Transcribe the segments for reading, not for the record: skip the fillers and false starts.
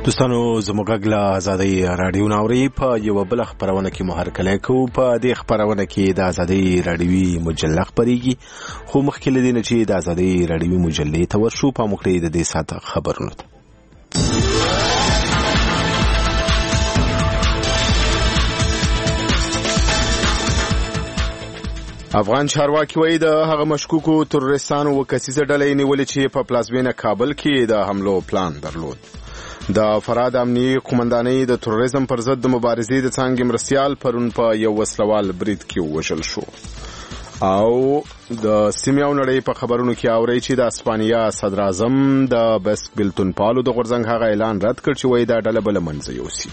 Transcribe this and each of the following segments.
دوستانو زموږ غږ له آزادۍ رادیو ناوري په یو بل خبرونه کې مهرکلی کوو. په دې خبرونه کې د آزادۍ رادیوي مجله خبريږي، خو مخکې له دې نه چې د آزادۍ رادیوي مجلې ته ورشو په مخکې د دې ساعت خبرونه. افغان چارواکي وایي د هغه مشکوکو تروریستانو وکسیزه ډلې نیولې چې په پلازمینه کابل کې د حملو پلان درلود. د فراد امنیتي قومندانۍ د تروریزم پر ضد د مبارزې د څانګې مرستیال پرون په یو وسلوال برید کې ووژل شو. او د سیمې او نړۍ په خبرونو کې اوري چې د اسپانیا صدر اعظم د بسک بلتون پالو د غورځنګ هغه اعلان رد کړ چې وایي دا ډله بل منځ یوسي.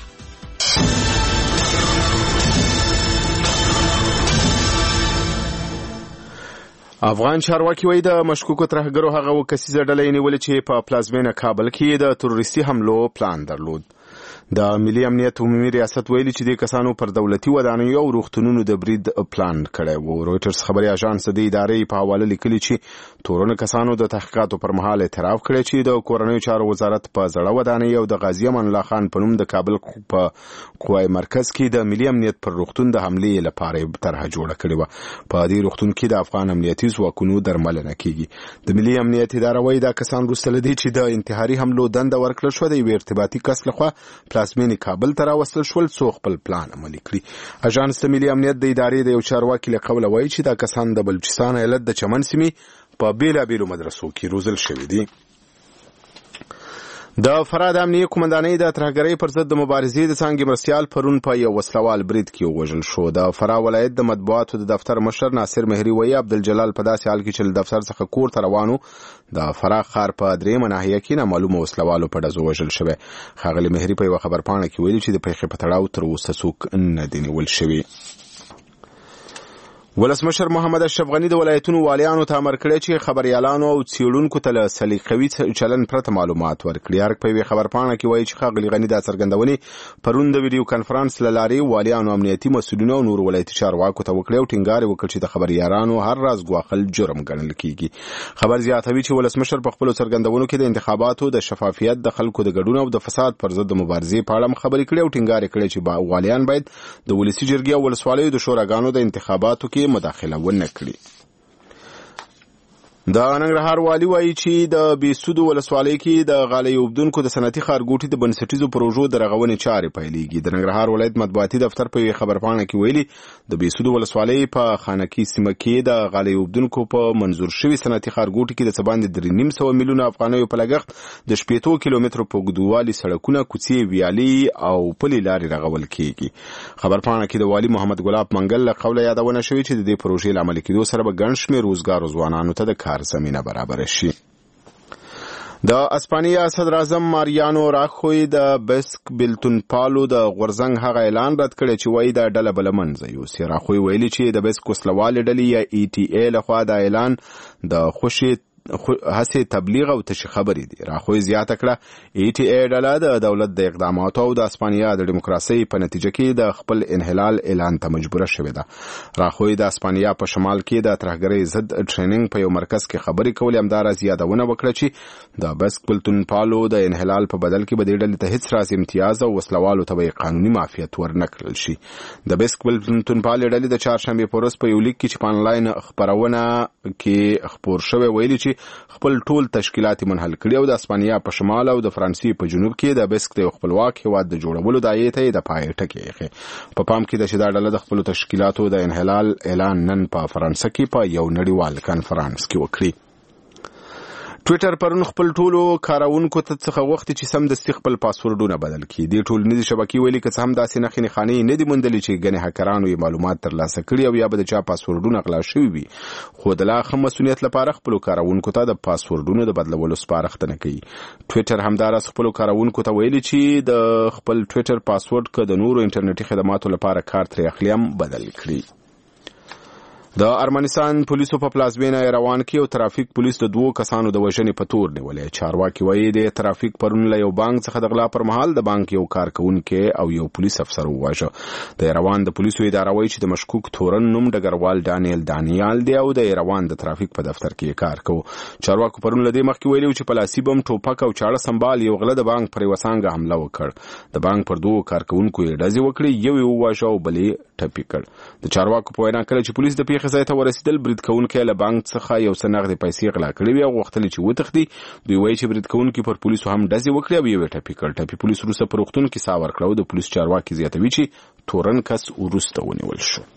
افغان چارواکي وایي د مشکوکو ترهګرو هغه وکسیزه ډلې نیولې چې په پلازمینه کابل کې د تروریستي حملو پلان درلود. د ملي امنیت عمومي ریاست ویلي چې د کسانو پر دولتي ودانیو او روغتونونو د برید پلان کړی و. رويټرز خبري اژانس د ادارې په حواله لیکلي چې تورن کسانو د تحقیقاتو پر مهال اعتراف کړی چې د کورنیو چارو وزارت په زړه ودانۍ او د غازی امان الله خان په نوم د کابل په قوای مرکز کې د ملي امنیت پر روغتون د حملې لپاره طرح جوړه کړې و. په دې روغتون کې د افغان امنیتي ځواکونو درملنه کیږي. د ملي امنیت اداره وایي دا کسان وروسته له دې چې د انتحاري حملو دنده ورکړل شو د یو ارتباطي کس لخوا پلازمینې کابل ته راوستل شول څو خپل پلان عملي کړي. اژانس د ملي امنیت د ادارې د یو چارواکي له قوله وایي چې دا کسان د بلوچستان ایالت د چمن سیمې په بیلابیلو مدرسو کې روزل شوي دي. د فراد امنیتي قومندانۍ د ترهګرۍ پر ضد د مبارزې د څانګې مرستیال پرون په یو وسلوال برید کې ووژل شو. د فرا ولایت د مطبوعاتو د دفتر مشر ناصر مهری وایي عبدالجلال په داسې حال کې چې له دفتر څخه کور ته روانو د فرا ښار په درېیمه ناحیه کې نامعلومه وسلوالو په ډزو وژل شوی. ښاغلي مهری په یوه خبرپاڼه کې ویلي چې د پیښې په تړاو تر اوسه څوک نه دي نیول شوي. ولسمشر محمد اشرف غني د ولایتونو والیانو ته امر کړی چې خبريالانو او څېړونکو ته له سلیقوي چلن پرته معلومات ورکړي. هر په یوه خبرپاڼه کې وایي چې ښاغلي غني دا څرګندونې پرون د ویډیو کانفرنس له لارې والیانو، امنیتي مسؤلینو او نور ولایتي چارواکو ته وکړي او ټینګار وکړ چې د خبريالانو هر راز ګواښل جرم ګڼل کیږي. خبر زیاتوي چې ولسمشر په خپل څرګندونو کې د انتخاباتو د شفافیت، د خلکو د ګډون او د فساد پر ضد د مبارزې په اړه خبرې کړي او ټینګار کړي چې والیان باید د ولسي جرګې او ولسوالیو د شوراګانو د انتخاباتو کې مداخله ونه کړي. د ننګرهار والی وایي چې د بیسودو ولسوالۍ کې د غالۍ اوبدونکو د صنعتي ښارګوټي د بنسټیزو پروژو د رغونې چارې پیلېږي. د ننګرهار ولایت مطبوعاتي دفتر په یوه خبرپاڼه کې ویلي د بیسودو ولسوالۍ په خانکي سیمه کې د غالۍ اوبدونکو په منظور شوي صنعتي ښارګوټي کې د څه باندې 3.5 میلیونه افغانیو په لګښت د 80 کیلومترو په اوږدوالي سړکونه، کوڅې، ویالې او پلې لارې رغول کیږي. خبرپاڼه کې د والی محمد ګلاب منګل له قوله یادونه شوې چې د دې پروژې له عملي کېدو سره به ګڼ شمېر روزګارو ځوانانو ته د کار زمینه برابر شي. د اسپانیا صدر اعظم ماریانو راخوی د بسک بلتون پالو د غورځنګ هغه اعلان رد کړی چې وایي دا ډله بل منځ یوسي. راخوی ویلي چې د بسک وسلوالې ډلې یا ETA لخوا د اعلان د خوشي هڅې تبلیغ او تشې خبرې دي. راخوی زیاته کړه ETA ډله د دولت د اقداماتو او د اسپانیا د دیموکراسۍ په نتیجه کې د خپل انحلال اعلان ته مجبوره شوې ده. راخوی د اسپانیا په شمال کې د ترهګرۍ ضد ټریننګ په یو مرکز کې خبرې کولې. همداراز یادونه وکړه چې د بسک بلتون پالو د انحلال په بدل کې به دې ډلې ته هیڅ راز امتیاز او وسلوالو ته به قانوني معافیت ورنه کړل شي. د بسک بلتون پالو ډلې د چهارشنبې په ورځ په یو لیک کې چې په انلاین خپرونه کې خپور شوی ویلي چې خپل ټول تشکیلات منحل کړي او د اسپانیا په شمال او د فرانسې په جنوب کې د بسک د خپلواک هیواد د جوړولو دایې ته د پای ټکی ایښی. په پام کې ده چې دا ډله د خپلو تشکیلاتو د انحلال اعلان نن په فرانسه کې په یو نړیوال کنفرانس کې وکړي. ټویټر پرون خپل ټولو کارونکو ته څخه وخت چې سمدستي خپل پاسورډونه بدل کړي. دې ټولنیزې شبکې ویلي که څه هم داسې نښې نښانې نه دي موندلې چې ګنې هکرانو یې معلومات ترلاسه کړي او یا به د چا پاسورډونه غلا شوي وي، خو د لا ښه مسؤلیت لپاره خپلو کارونکو ته د پاسورډونو د بدلولو سپارښتنه کوي. ټویټر همداراز خپلو کارونکو ته ویلي چې د خپل ټویټر پاسورډ که د نورو انټرنیټي خدماتو لپاره کار ترې اخلي هم بدل کړي. د ارمنستان پولیسو په پلازمینه روان کې او ترافیک پولیس د 2 کسانو د وژنې په تور نیولې. چارواکي وایي د ترافیک پرون له یو بانک څخه د غلا پر مهال د بانک یو کارکونکو او یو پولیس افسر وواژه. د روان د پولیسو اداره وایي چې د مشکوک تورن نوم ډګروال دانیال دی او د روان د ترافیک په دفتر کې کار کوي. چارواکو پرون له دې مخکې ویلي چې پلاسي بم ټوپک او چاړه سمبال یو غله د بانک پر وسانګه حمله وکړ. د بانک پر 2 کارکونکو یې ډزې وکړې، یو وواژه او بلې ټپي کړ. د چارواکو په وینا کله چې پولیس د پیښې ځای ته ورسېدل، برید کوونکي له بانک څخه یو څه نغدې پیسې غلا کړې وې او غوښتل چې وتښتي. دوی وایي چې برید کوونکي پر پولیسو هم ډزې وکړې او یو ټپي کړ. ټپي پولیس وروسته په روغتون کې ساه ورکړه او د پولیس چارواکي زیاتوي چې تورن کس وروسته ونیول شو.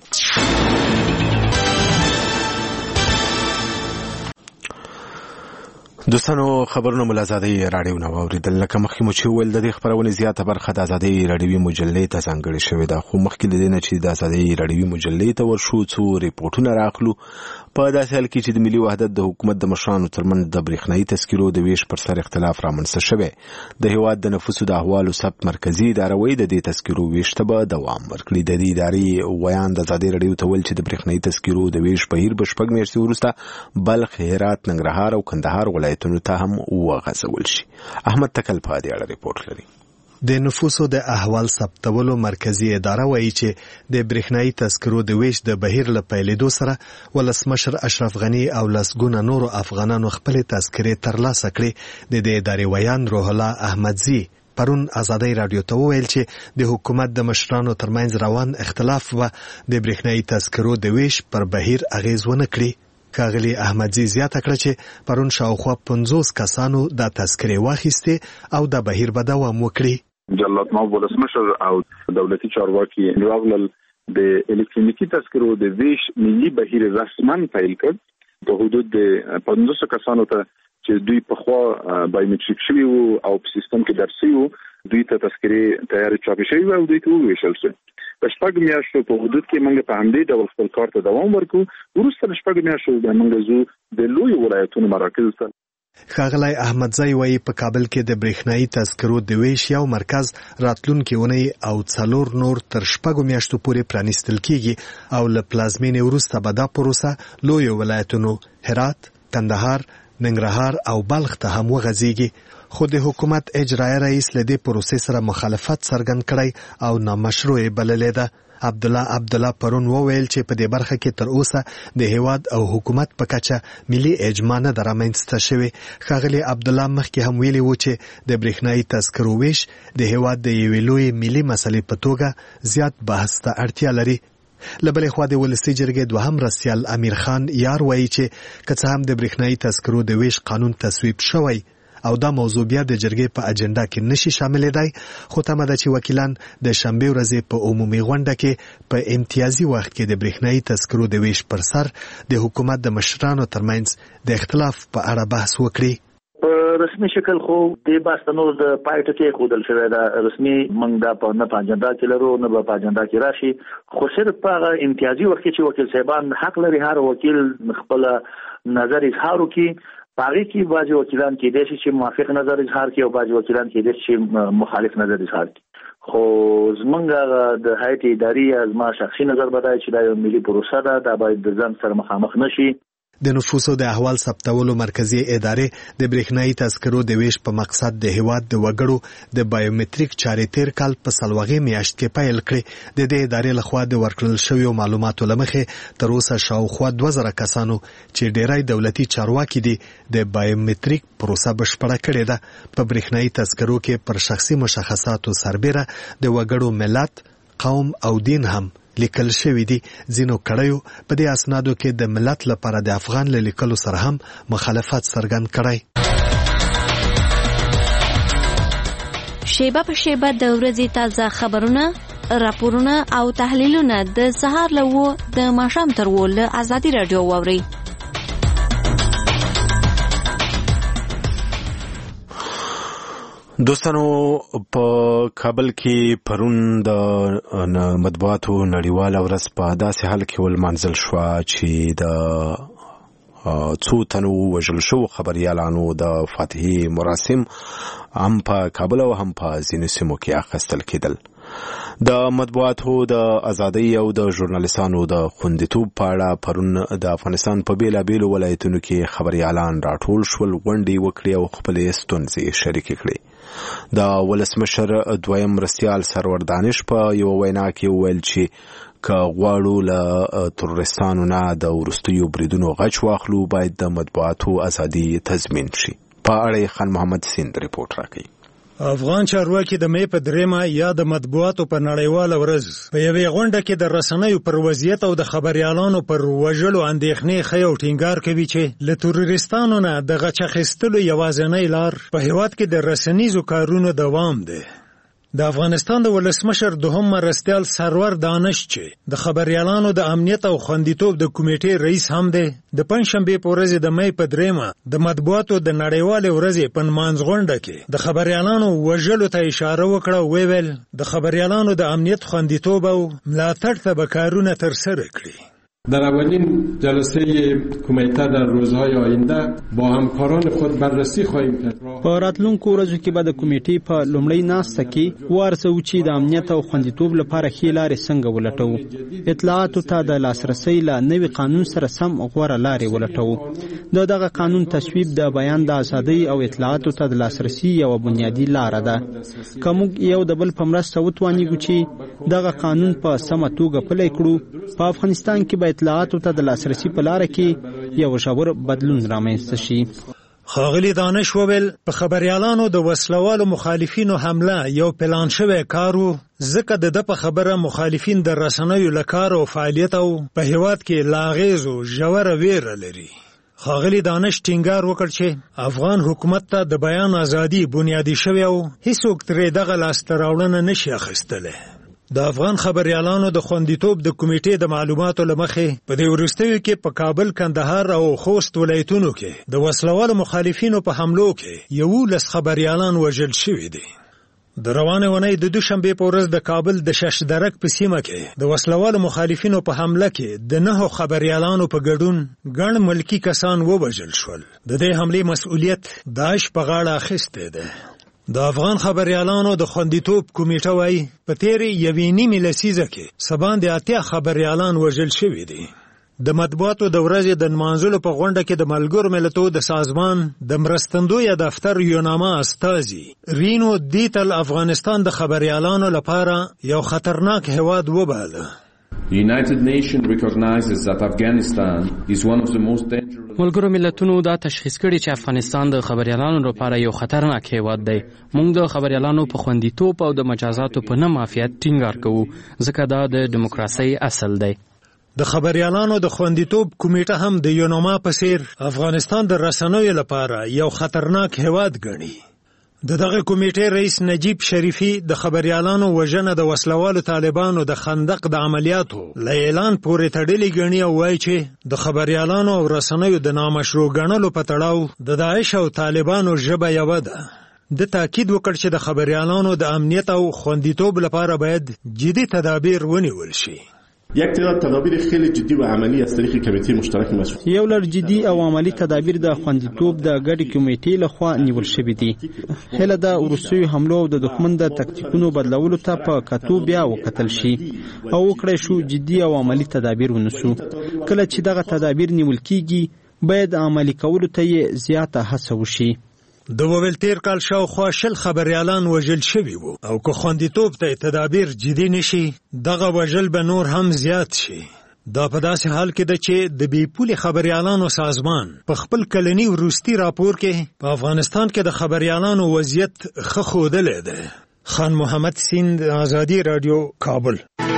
دوستانو خبرونه ملازادي رادیو نو اوریدل. لکه مخکې مو چې ویل د دې خبرونه زیاته برخه د ازادي رادیوي مجلې ته ځانګړې شوې ده، خو مخکې د دې نه چې د ازادي رادیوي مجلې ته ورشو څو ریپورتونه راخلو. په داسې حال کې چې د ملي وحدت د حکومت د مشرانو ترمنځ د برېښنايي تذکرو د ویش پر سر اختلاف رامنځته شوی. د هیواد د نفوسو د احوالو ثبت مرکزي اداره وایي د دې تذکرو ویش ته به دوام ورکړي. د دې ادارې ویان د ازادي رادیو ته ویل چې د برېښنايي تذکرو د ویش بهیر به 6 میاشتې وروسته بلخ، هرات، ننګرهار او کندهار ولایتونو ته هم وغځول شي. احمد تکل په دې اړه ریپورت لري. د نفوسو د احوال ثبتولو مرکزی اداره وایي چې د برېښنايي تذکرو د ویش د بهیر له پیلېدو سره ولسمشر اشرف غنی او لسګونه نورو افغانانو خپل تذکرې ترلاسه کړې. د دې ادارې ویان روح الله احمدزي پرون ازادي رادیو ته ویل چې د حکومت د مشرانو ترمنځ روان اختلاف و د برېښنايي تذکرو د ویش پر بهیر اغیز ونه کړي. ښاغلي احمدزي زیاته کړه چې پرون شاوخوا 50 کسانو د تذکرې واخیستې او د بهیر به دوام وکړي. جلات نواب ولسمشر او دولتي چارواکي راغلل د الکترونیکي تذکرو د ویش ملي بهیر رسمن پیل کړ. په حدود د 50 کسانو ته چې دوی په خوا بایومټریک شوي وو او په سیستم کې درسي وو، دوی ته تذکرې تیارې چاپ شوي او دوی ته وویشل شو. په 6 میاشتو په حدود کې موږ په همدې ډول خپل کار ته دوام ورکو. وروسته د 6 میاشتو د موږ زو د لوی ولایتونو مراکز ته. ښاغلی احمدزی وایي په کابل کې د برېښنايي تذکرو د ویش یو مرکز راتلونکي اونۍ او 4 نور تر 6 میاشتو پورې پرانیستل کیږي او له پلازمینې وروسته به دا پروسه لوی ولایتونو هرات، کندهار، ننګرهار او بلخ ته هم وغځيږي. خو د حکومت اجرایي رئیس له دې پروسې سره مخالفت څرګند کړی او نامشروع بللې ده. عبدالله پرون وویل چې په دې برخه کې تر اوسه د هیواد او حکومت په کچه ملي اجماع نه درامنځته شوی. ښاغلي عبدالله مخکې هم ویلي و چې د برېښنايي تذکرو ویش د هیواد د یوې لوی ملي مسلې په توګه زیات بحث ته اړتیا لري. لبلې خوا د ولسی جرګې دوهم رئیس امیر خان یار وایي چې که څه هم د برېښنايي تذکرو د ویش قانون تصویب شوی او دا موضوع بیا د جرګې په اجنډا کې نشي شاملېدای، خو تمه ده چې وکیلان د شنبې ورځې په عمومي غونډه کې په امتیازي وخت کې د برېښنايي تذکرو د ویش پر سر د حکومت د مشرانو ترمنځ د اختلاف په اړه بحث وکړي. په رسمي شکل خو د باستنو د پایټ کې خودل شوی دا رسمي موږ دا په نه اجنډا کې لرو نه په اجنډا کې راشي، خو صرف په امتیازي وخت کې وکیل صاحبان حق لري هر وکیل خپل نظر اظهار وکړي. باقي کې بعضي وکیلان کې دي چې موافق نظر اظهار کوي او بعضي وکیلان کې دي چې مخالف نظر اظهار کوي. خو زمونږ د هیئت اداري از ما شخصي نظر بدای چې دا یو ملي پروسه ده، دا باید د ځان سره مخامخ نشي. د نفوسو د احوال ثبتولو مرکزی ادارې د برېښنايي تذکرو د ویش په مقصد د هیواد د وګړو د بایومټریک چارې تیر کال په سلوغې میاشت کې پیل کړې. د دې ادارې لخوا د ورکړل شویو معلوماتو لمخې تر اوسه شاوخوا 2000 کسانو چې ډیری دولتي چارواکي دي د بایومټریک پروسه بشپړه کړې ده. په برېښنايي تذکرو کې پر شخصي مشخصاتو سربېره د وګړو ملت، قوم او دین هم لیکل شوی دي. ځینو کړیو په دې اسنادو کې د ملت لپاره د افغان له لیکلو سره هم مخالفت څرګند کړی. شیبه په شیبه د ورځې تازه خبرونه، راپورونه او تحلیلونه د سهار له 9 د ماښام تر 10 له ازادي رادیو واورئ. دوستانو په کابل کې پرون د مطبوعاتو نړیواله ورځ په داسې حال کې ولمانځل شوه چې د څو تنو وژل شو خبریالانو د فاتحې مراسم هم په کابل او هم په ځینو سیمو کې اخیستل کېدل. د مطبوعاتو د ازادۍ او د ژورنالیستانو د خوندیتوب په اړه پرون د افغانستان په بیلابیلو ولایتونو کې خبريالان راټول شول، غونډې وکړې او خپلې ستونزې شریکې کړې. د ولسمشر دویم مرستیال سرور دانش په یو وینا کې وویل چې که غواړو له تروریستانو نه د وروستیو بریدونو غچ واخلو باید د مطبوعاتو ازادي تضمین شي. په اړه خان محمد سیند ریپورت راکوي. افغان چارواکي د مې په 3 یا د مطبوعاتو په نړیواله ورځ په یوې غونډه کې د رسنیو پر وضعیت او د خبريالانو پر وژلو اندېښنې ښیي او ټینګار کوي چې له تروریستانو نه د غچ اخیستلو یوازینۍ لار په هیواد کې د رسنیزو کارونو دوام دی. د افغانستان د ولسمشر دوهم مرستیال سرور دانش چې د خبريالانو د امنیت او خوندیتوب د کمیټې رئیس هم دی، د پنځشنبه په ورځ د مې په 3 د مطبوعاتو د نړیوالې ورځې په نمانځ غونډه کې د خبريالانو وژلو ته اشاره وکړه او ویل د خبريالانو د امنیت خوندیتوب او ملاتړ ته به کارونه ترسره کړي. در اولین جلسه کمیته در روزهای آینده با همکاران خود بررسی خواهیم کرد. په راتلونکو ورځو کې به د کمیټې په لومړۍ ناسته کې وارسو چې د امنیت او خوندیتوب لپاره ښې لارې څنګه ولټوو، اطلاعاتو ته د لاسرسي له نوي قانون سره سم غوره لارې ولټوو. دغه قانون تصویب د بیان د ازادۍ او اطلاعاتو ته د لاسرسي یو بنیادی لاره ده. که موږ یو د بل په مرسته وتوانیږو چې دغه قانون په سمه توګه پلی کړو، په افغانستان کې به اطلاعاتو ته د لاسرسي په لاره کې یو ژور بدلون رامنځته شي. ښاغلي دانش وویل په خبريالانو د وسلوالو مخالفینو حمله یو پلان شوی کار و، ځکه د په خبره مخالفین د رسنیو له کار او فعالیت او په هیواد کې لا اغېزو ژوره ویره لري. ښاغلي دانش ټینګار وکړ چې افغان حکومت ته د بیان ازادي بنیادي شوی او هیڅوک ترې دغه لاسته راوړنه نشي اخیستلی. د افغان خبريالانو د خوندیتوب د کمیټې د معلوماتو لمخې په دې وروستیو کې په کابل، کندهار او خوست ولایتونو کې د وسلوالو مخالفینو په حملو کې 11 خبريالان وژل شوي دي. د روانې اونۍ د دوشنبه په ورځ د کابل د ششدرک په سیمه کې د وسلوالو مخالفینو په حمله کې د 9 خبريالانو په ګډون ګڼ ملکی کسان ووژل شول. د دې حملې مسؤلیت داعش په غاړه اخیستی دی. د افغان خبريالانو د خوندیتوب کمیټه وايي په تیرې یوې نیمې لسیزه کې سباندې 80 خبريالان وژل شوي دي. د مطبوعاتو د ورځې د نمانځلو په غونډه کې د ملګرو ملتونو د سازمان د مرستندوی دفتر یوناما استازي رینو دیتل افغانستان د خبريالانو لپاره یو خطرناک هیواد وباله. The United Nations recognizes that Afghanistan is one of the most dangerous. ملګرو ملتونو دا تشخیص کړی چې افغانستان د خبريالانو لپاره یو خطرناک هیواد دی. موږ د خبريالانو په خوندیتوب او د مجازاتو په نه معافیت ټینګار کوو، ځکه دا د دیموکراسي اصل دی. د خبريالانو د خوندیتوب کمیټه هم د یوناما په څیر افغانستان د رسنیو لپاره یو خطرناک هیواد ګڼي. دغه کمیټې رئیس نجیب شریفی د خبريالانو وژنه د وسلوالو طالبانو د خندق د عملیاتو له اعلان پورې تړلې ګڼي او وایي چې د خبريالانو او رسنیو د نامشروع ګڼلو په تړاو د داعش او طالبانو ژبه یو ده. د تاکید وکړ چې د خبريالانو د امنیت او خوندیتوب لپاره باید جدي تدابیر ونیول شي. یک تعداد تدابیر خیلی جدی و عملی از طریق کمیته مشترک مسئول. یو لړ جدي او عملی تدابیر د خوندیتوب د ګډې کمیټې لخوا نیول شوي دي. هله د وروستیو حملو او د دښمن د تکتیکونو بدلولو ته په کتو بیا وکتل شي او وکړای شو جدي او عملی تدابیر ونیسو. کله چې دغه تدابیر نیول کیږي باید عملی کولو ته یې زیاته هڅه وشي. د وویل تیر کال شاوخوا 10 خبريالان وژل شوي وو او که خوندیتوب ته تدابیر جدي نشي دغه وژل به نور هم زیات شي. دا په داسې حال کې ده چې د بې پولې خبريالانو سازمان په خپل کلني وروستي راپور کې په افغانستان کې د خبريالانو وضعیت ښه ښودلی دی. خان محمد سیند، آزادي رادیو، کابل.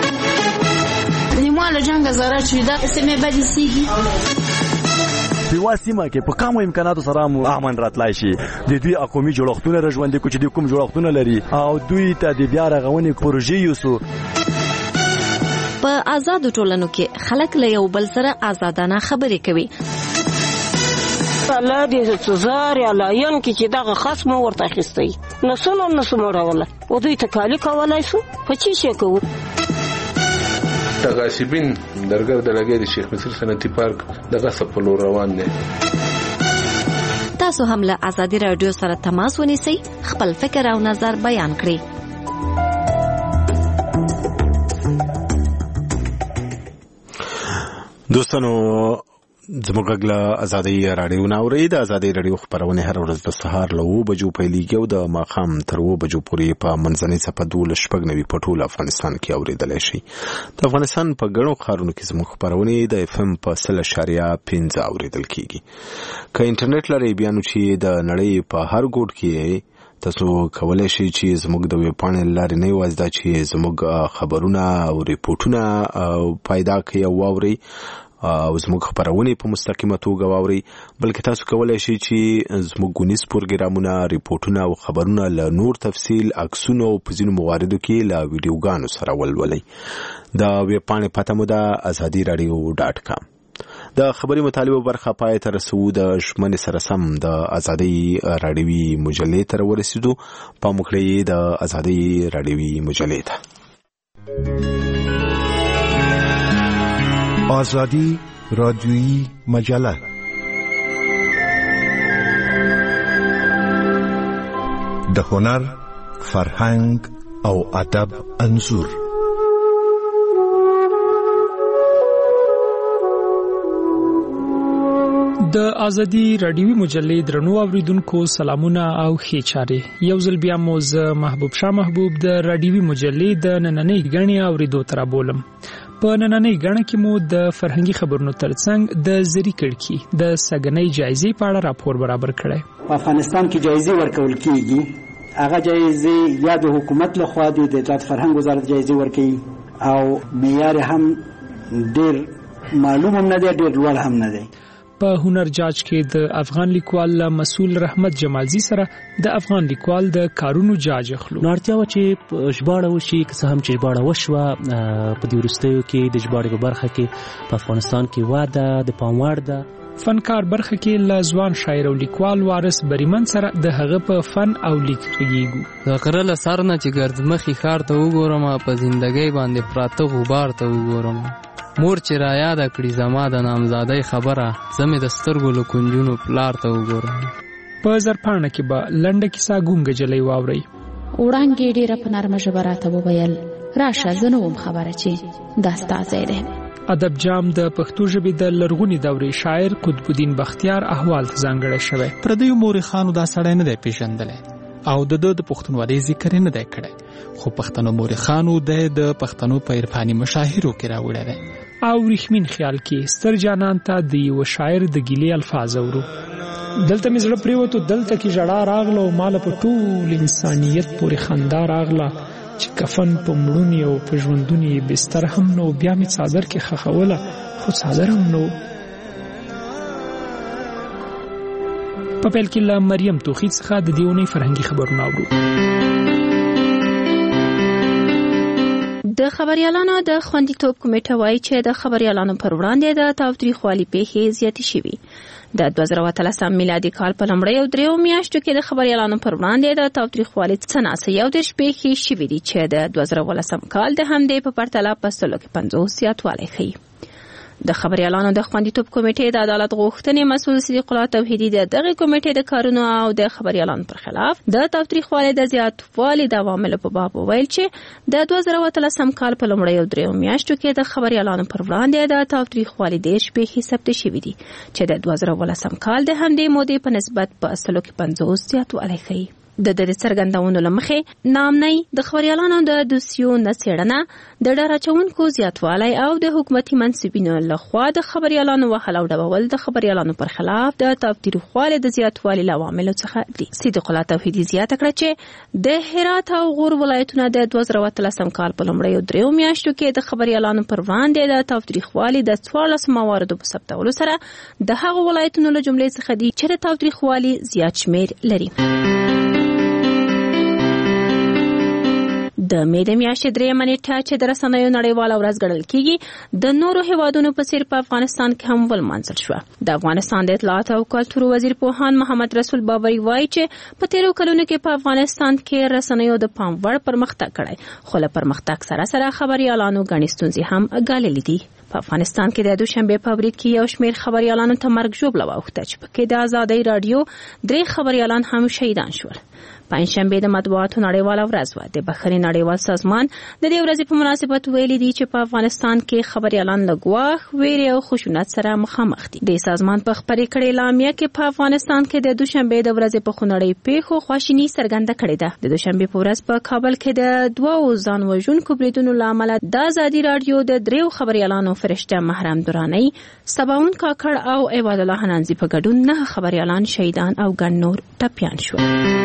نیمه له جنګ زاره چې دا سیمه بدې سیږي په واسمه کې په کومو امکاناتو سره مو امن راتلای شي. د دوی اقومي جوړښتونه رژوندې کوي چې د کوم جوړښتونه لري او دوی ته د بیا رغونې پروژې یوسو. په آزاد ټولنو کې خلک له یو بل سره آزادانه خبرې کوي. الله دې سزار یا لاین کې چې دغه خصم ورته اخیستی نسو مړوله او دوی تکالی کولای شو په چی شي کوو. تغاسبین درګر د لګي د شیخ مصر صنعتي پارک دغه سپلو روان دي. تاسو هم له آزادي رادیو سره تماس ونیسئ، خپل فکر او نظر بیان کړئ. دوستانو زموږ غږ ازادي رادیو ناوړي د ازادي رادیو خبرونه هر ورځ د سهار له 9 بجو پیلېږي او د ماښام تر 9 بجو پورې په منځنۍ صفه 12 په ټول افغانستان کې اوریدل شي. د افغانستان په ګڼو ښارونو کې زموږ خبرونه د اف ام په 0.5 اوریدل کیږي. که انټرنیټ لري بیا نو چې د نړۍ په هر ګوټ کې تاسو کولای شئ چې زموږ د ویب پاڼې لارې نه یوازې دا چې زموږ خبرونه او ریپورتونه پیدا کړئ او واورئ او زموږ خبرونه په مستقیمه توګه واوري، بلکې تاسو کولای شئ چې زموږ ګونیز پروګرامونه، ریپورتونه او خبرونه له نور تفصیل، عکسونو او په ځینو مواردو کې له ویډیوګانو سره ولولئ. د ویب پاڼې پته مو ده azadiradio.com. د خبري مطالبه برخه پای ته رسو د ژمنې سره سم د ازادي رادیوي مجلې تر ورسېدو. په مخکړی د ازادي رادیوي مجلې ته آزادی رادیویی مجله د هنر، فرهنګ او ادب انځور. د ازادي رادیوي مجلې درنو اوریدونکو سلامونه او ښې چارې. یو ځل بیا مو زه محبوب شاه محبوب د رادیوي مجلې د نننۍ غړنې اوریدو تر بولم. په نننۍ غړنه کې مو د فرهنګي خبرونو ترڅنګ د زری کړکی د سګنۍ جایزې په اړه راپور برابر کړی. په افغانستان کې جایزې ورکول کیږي. هغه جایزې یا د حکومت لخوا د اطلاعات فرهنګ وزارت جایزې ورکوي او معیار هم ډېر معلوم هم نه دی، ډېر لوړ هم نه دی. په هنر جاج کې د افغان لیکوال مسؤل رحمت جمالزی سره د افغان لیکوال د کارونو جاج اخلو. نارتیا و چې ژباړه وشي، که څه هم چې ژباړه وشوه په دې وروستیو کې د ژباړې په برخه کې په افغانستان کې واده د پام وړ ده. فنکار برخه کې له ځوان شاعر او لیکوال وارث بریمن سره د هغه په فن او لیک غږیږو. د غره له سر نه چې ګردمخې ښار ته وګورم، په زندګۍ باندې پراته غبار ته وګورم. مور چې را یاد کړي زما د نامزادۍ خبره، زمې د سترګو له کنجونو پلار ته وګورم. په زرپاڼه کې به لنډه کیسه ګونګه جلۍ واورئ. وړانګې ډېره په نرمه ژبه راته وویل، راشه زه نه وم خبره چې دا ستا ځای دی. ادب جام د پښتو ژبې د لرغونې دورې شاعر قطب الدین بختیار احوال ته ځانګړی شوی. پردیو مورخانو دا سړی نه دی پیژندلی او د پښتونولۍ ذکر نه دی کړی، خو پښتنو مورخانو د پښتنو په عرفاني مشاهیرو کې راوړی دی. او ریښمین خیال کې ستر جانان ته د یو شاعر د ګیلې الفاظ اورو. دلته مې زړه پریوتو، دلته کې ژړا راغله او مال په ټول انسانیت پورې خندا راغله چې کفن په مړونی او په ژوندونی بستر هم نو، بیا مې څادر کې خخوله خو څادر هم نو. په پیل کې له مریم توخید څخه د دیونی فرهنګي خبرونه اورو. د خبريالانو د خوندیتوب کمیټه وایي چې د خبريالانو پر وړاندې د تاوتریخوالي پیښې زیاتې شوي. د 2013 میلادي کال په لومړیو او دریو میاشتو کې د خبريالانو پر وړاندې د تاوتریخوالي څخه 19 پیښې شوي دي چې د 2013 کال د همدې په پرتله په 50 زیاتوالی ښیي. د خبريالانو د خوندیتوب کمیټې د عدالت غوښتنې مسؤل صدیق الله توحیدی د دغه کمیټې د کارونو او د خبريالانو پر خلاف د تاوتریخوالي د زیاتوالي د عواملو په باب ویل چې د 2013 کال په لومړیو او دریو میاشتو کې د خبريالانو پر وړاندې د تاوتریخوالي 10 پیښې ثبت شوي دي چې د 2013 کال د همدې مودې په نسبت په 50 زیاتوالی ښیي. د دې څرګندونو لمخې نامنۍ د خبريالانو د دوسیو نڅېړنه د ډار اچونکو زیاتوالی او د حکومتي منصبینو لخوا د خبريالانو وهل او ډبول د خبريالانو پر خلاف د تاوتریخوالي د زیاتوالي عواملو څخه دي. صدیق الله توحیدی زیاته کړه چې د هرات او غور ولایتونو د 2013 کال په لومړیو دریو میاشتو کې د خبريالانو پر وړاندې د تاوتریخوالي د 14 مواردو په ثبتولو سره د هغو ولایتونو له جملې څخه دي چې د تاوتریخوالي زیات شمیر لري. د مې د میاشتې درېیمه نیټه چې د رسنیو نړیواله ورځ ګڼل کیږي د نورو هیوادونو په څیر په افغانستان کې هم ولمانځل شوه. د افغانستان د اطلاعات او کلتور وزیر پوهاند محمد رسول بابري وایي چې په تیرو کلونو کې په افغانستان کې رسنیو د پام وړ پرمختګ کړی، خو له پرمختګ سره سره خبريالانو ګڼې ستونزې هم ګاللې دي. په افغانستان کې د دوشنبه په ورځ کې یو شمېر خبريالانو ته مرګ ژوبله واوښته چې پکې د ازادۍ رادیو 3 خبريالان هم شهیدان شول. پنځشنبه د مطبوعاتو نړیواله ورځ وه. د بخښنې نړیوال سازمان د دې ورځې په مناسبت ویلي دي چې په افغانستان کې خبريالان له ګواښ، ویرې او خشونت سره مخامخ دي. د سازمان په خپرې کړې اعلامیه کې په افغانستان کې د دوشنبه د ورځې په خونړۍ پیښو خواشیني څرګنده کړې ده. د دوشنبه په ورځ په کابل کې د 2 ځان وژونکو بریدونو له امله د ازادي رادیو د 3 خبريالانو فرشته محرم درانی، سباون کاکړ او عباد الله حنانزي په ګډون 9 خبريالان شهیدان او ګڼ نور ټپیان شول.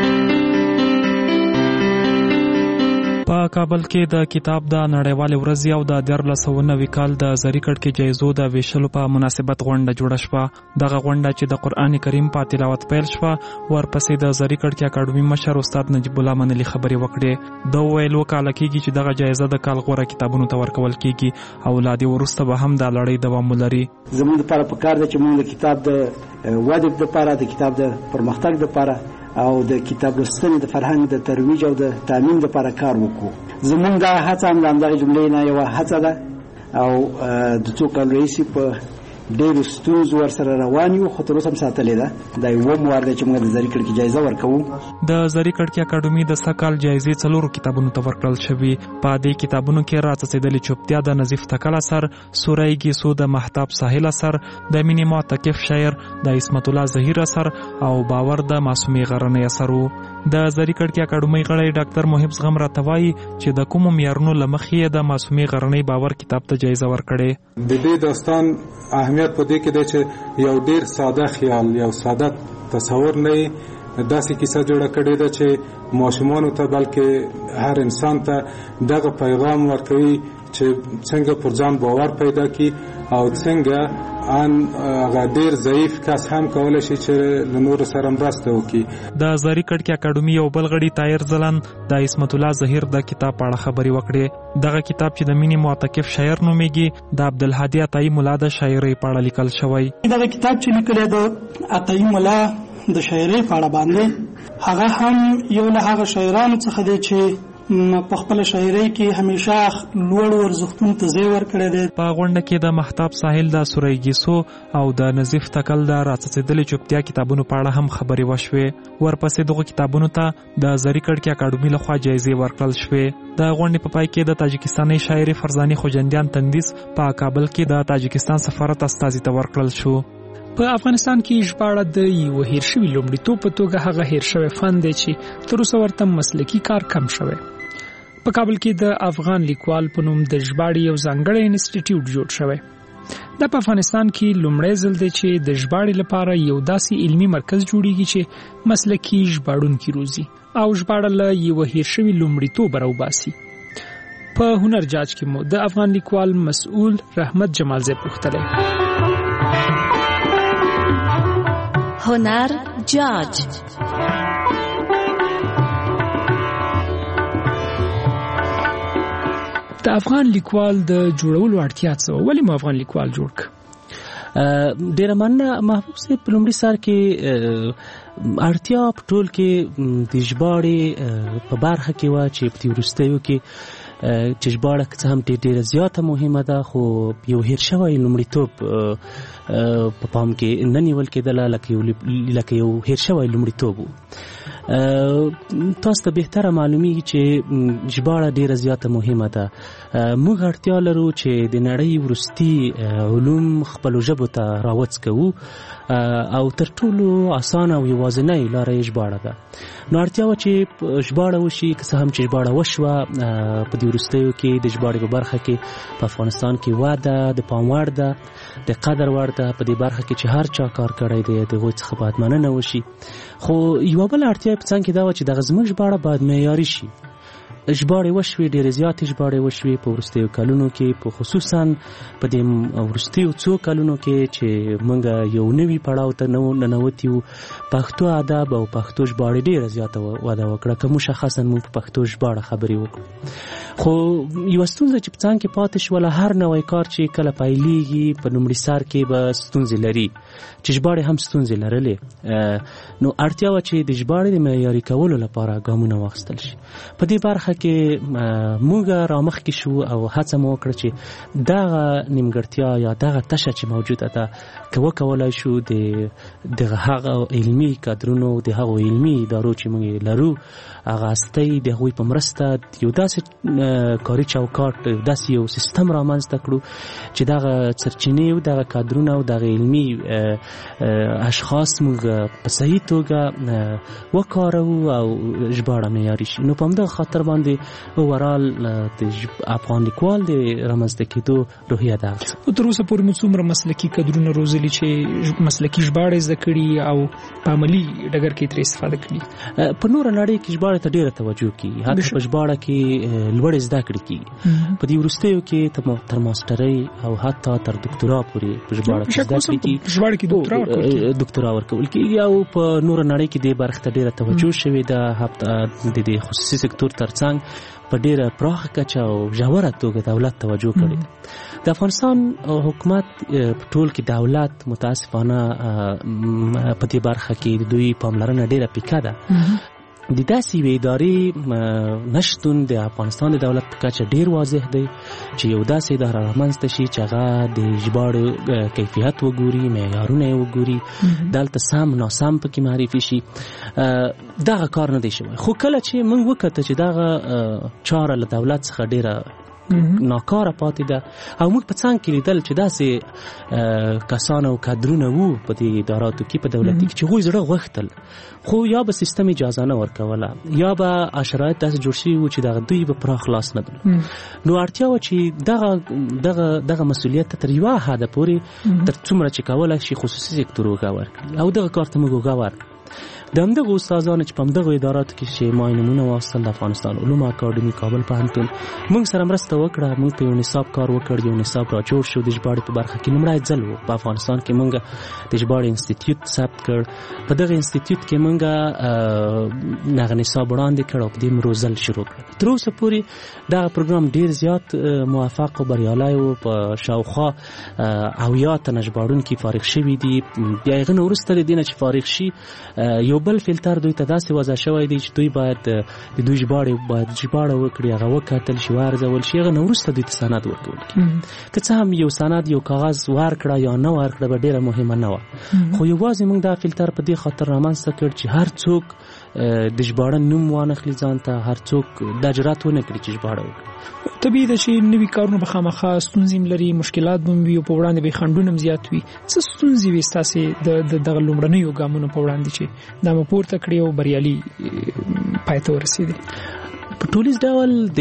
په کابل کې د کتاب د نړیوالې ورځې او د 1490 کال د زریکړ کې جایزو د ویشلو په مناسبت غونډه جوړه شوه. دغه غونډه چې د قرآن کریم په تلاوت پیل شوه، ورپسې د زریکړ کې اکاډمي مشر استاد نجیب الله منلی خبرې وکړې. د ویل وکاله کېږي چې دغه جایزه د کال غوره کتابونو ته ورکول کېږي او لا دې وروسته به هم د لړۍ دوام ولري. زموږ لپاره پکار ده چې موږ د کتاب د ودې لپاره، د کتاب د پرمختګ لپاره او د کتاب لوستنې د فرهنګ د ترویج او د تامین لپاره کار وکړو. زمونږ دا هڅه هم د همدغې جملې نه یوه هڅه ده او د څو کال رئیسي په ډېرو ستونزو ورسره روان یو، خو تر اوسه هم ساتلې ده. دا یوه وار دی چې موږ د زریکړ کې جایزه ورکوو. د زریکړ کې اکاډمي د سږ کال جایزې 4 کتابونو ته ورکړل شوي. په دې کتابونو کې راڅڅېدلې چوپتیا د نظیف تکل اثر، سوری ګیسو د مهتاب ساحل اثر، د مینې معتکف شاعر د عصمت الله ظهیر اثر او باور د معصومې غرنۍ اثر وو. د زریکړ کې اکاډمي غړی ډاکټر محب زغم راته وایي چې د کومو معیارونو له مخې د معصومې غرنۍ باور کتاب ته جایزه ورکړې. د دې داستان اهمیت په دې کې دی چې یو ډیر ساده خیال، یو ساده تصور نه داسې کیسه جوړه کړې ده چې ماشومانو ته بلکې هر انسان ته دغه پیغام ورکوي چې څنګه پر ځان باور پیدا کی او څنګه هغه ډیر ضعیف کس هم کولای شي چې له نورو سره مرسته وکړي. د زریکړ کې اکاډمي یو بل غړي طاهر ځلان د عصمت الله ظهیر د کتاب په اړه خبرې وکړې. دغه کتاب چې د مینې معتکف شاعر نومیږي، د عبدالهادي عطایي ملا د شاعرۍ په اړه لیکل شوی. دغه کتاب چې لیکلی د عطایي ملا د شاعرۍ په اړه باندې، هغه هم یو له هغه شاعرانو څخه دی چې په خپل شاعرۍ کې همیشه لوړ ارزښتونو ته ځای ورکړی دی. په غونډه کې د مهتاب ساحل د سوری ګیسو او د نظیف تکل د راڅڅېدلې چوپتیا کتابونو په اړه هم خبرې وشوې. ورپسې دغه کتابونو ته د زریکړ کې اکاډمي لخوا جایزې ورکړل شوې. د غونډې په پای کې د تاجکستاني شاعر فرزاني خوجندیان تندیس په کابل کې د تاجکستان سفارت استازي ته ورکړل شو. په افغانستان کې ژباړه د یو هیر شوي لومړیتوب په توګه هغه هیر شوی فن دی چې تر اوسه ورته مسلکي کار کم شوی. په کابل کې د افغان لیکوال په نوم د ژباړې یو ځانګړی انسټیټیوټ جوړ شوی. دا په افغانستان کې لومړی ځل دی چې د ژباړې لپاره یو داسې علمي مرکز جوړیږي چې مسلکي ژباړونکي روزي او ژباړه له یو هیر شوي لومړیتوب راوباسي. په هنر جاج کې مو د افغان لیکوال مسؤل رحمت جمال زی پوښتلی. هنر جاج د افغان لیکوال د جوړولو اړتیا څه؟ ولې مو افغان لیکوال جوړ ک؟ ډیره مننه محبوب صاحب. په لومړي سر کې اړتیا په ټول کې د ژباړې په برخه کې وه چې په وروستیو کې چې ژباړه که څه هم ډیره زیاته مهمه ده، خو یو هیر شوی لومړیتوب په پام کې نه نیول کېدله، لکه یو هیر شوی لومړیتوب و. تاسو ته بهتره معلومیږي چې ژباړه ډیره زیاته مهمه ده. موږ اړتیا لرو چې د نړۍ وروستي علوم خپلو ژبو ته راوڅکوو او تر ټولو اسانه او یوازینۍ لاره یې ژباړه ده. نو اړتیا وه چې ژباړه وشي. که څه هم چې ژباړه وشوه، په دې وروستیو کې د ژباړې په برخه کې په افغانستان کې وده د پام وړ ده، د قدر وړ ده. په دې برخه کې چې هر چا کار کړی دی د هغوی څخه باید مننه وشي. خو یوه بله اړتیا په څنګ کې دا وه چې دغه زموږ ژباړه باید معیاري شي. ژباړې وشوې، ډېرې زیاتې ژباړې وشوې په وروستیو کلونو کې، په خصوصا په دې وروستیو څو کلونو کې چې موږ یو نوي پړاو ته ننوتي وو. پښتو ادب او پښتو ژباړې ډېره زیاته وده وکړه، که مشخصا موږ په پښتو ژباړه خبرې وکړو. خو یوه ستونزه چې په څنګ کې پاتې شوله، هر نوی کار چې کله پیلېږي په لومړي سر کې به ستونزې لري، چې ژباړې هم ستونزې لرلې. نو اړتیا وه چې د ژباړې د معیاري کولو لپاره ګامونه واخیستل شي. په دې برخه کې موږ رامخ کې شو او هڅه مو وکړه چې دغه نیمګړتیا یا دغه تشه چې موجوده ده که وکولای شو د هغه علمي کادرونو د هغو علمي ادارو چې موږ لرو هغه هستۍ د هغوی په مرسته یو داسې کاري چوکاټ یو داسې یو سیستم رامنځته کړو چې دغه سرچینې او دغه کادرونه او دغه علمي اشخاص موږ په صحیح توګه وکارو او ژباړه معیاري شي. نو په همدغه خاطر باندې اوورال د افغان لیکوال د رامنځته کېدو روحیه ده. تر اوسه پورې مو څومره مسلکي کادرونه روزلي چې مسلکي ژباړه زده کړي او په عملي ډګر کې ترې استفاده کړي؟ په نوره نړۍ کې ژباړې ته ډېره توجه کېږي، حتی په ژباړه کې لوړې زده کړې کېږي. په دې وروستیو کې تر ماسټرۍ او حتی تر دکتورا پورې په ژباړه کې زده کړې کېږي. ژباړه کې دکتورا ورکول کېږي او په نوره نړۍ کې دې برخې ته ډېره توجه شوې ده. د خصوصي سکتور ترڅنګ په ډېره پراخه کچه او ژوره توګه دولت توجه کړې. د افغانستان حکومت په ټول کې دولت متاسفانه په دې برخه کې د دوی پاملرنه ډېره پیکه ده. د داسې یوې ادارې نشتون د افغانستان د دولت په کچه ډېر واضح دی چې یو داسې اداره رامنځته شي چې هغه د ژباړې کیفیت وګوري، معیارونه یې وګوري، دلته سم ناسم پکې معرفي شي. دغه کار نه دی شوی. خو کله چې موږ وکته چې دغه چاره له دولت څخه ډېره ناکاره پاتې ده او موږ په څنګ کې لیدل چې داسې کسان او کادرونه وو په دې اداراتو کې په دولتي کې چې هغوی زړه غوښتل خو یا به سیستم اجازه نه ورکوله یا به شرایط داسې جوړ شوي وو چې دغه دوی به پراخ لاس نه درلود. نو اړتیا وه چې دغه مسؤلیت ته تر یوه حده پورې تر څومره چې کولی شي خصوصي سکتور اوږه ورکړي او دغه کار ته موږ اوږه ورکړو. د همدغه استادانو چې په همدغه اداراتو کې چې ما یې نومونه واخیستل، د افغانستان علوم اکاډمي، کابل پوهنتون، موږ سره مرسته وکړه. موږ په یو نصاب کار وکړ، یو نصاب را جوړ شو د ژباړې په برخه کې. لومړی ځل و په افغانستان کې موږ د ژباړې انسټیټیوټ ثبت کړ. په دغه انسټیټیوټ کې موږ دغه نصاب وړاندې کړ او په دې روزل شروع کړ. تر اوسه پورې دغه پروګرام ډېر زیات موفق او بریالی و. په شاوخوا 80 تنه ژباړونکي فارغ شوي دي. بیا هغه نه وروسته د دې نه چې فارغ شي یو بل فلتر دوی ته داسې وضع شوی دی چې دوی باید د دوی ژباړه وکړي، هغه وکتل شي، وارزول شي، هغه نه وروسته دوی ته سند ورکول کېږي. که څه هم یو سند یو کاغذ ورکړه یا نه ورکړه به ډېره مهمه نه وه، خو یوازې موږ دا فلتر په دې خاطر رامنځته کړ چې هر څوک د ژباړه نوم وانخلي ځان ته، هر څوک دا جرأت ونه کړي چې ژباړه وکړي. طبیعي ده چې نوي کارونه به خامخا ستونزې هم لري، مشکلات به هم وي او په وړاندې به یې خنډونه هم زیات وي. څه ستونزې وي ستاسې د دغه لومړنیو ګامونو په وړاندې چې دا مو پورته کړي او بریالي پای ته ورسېدي؟ په ټولیز ډول د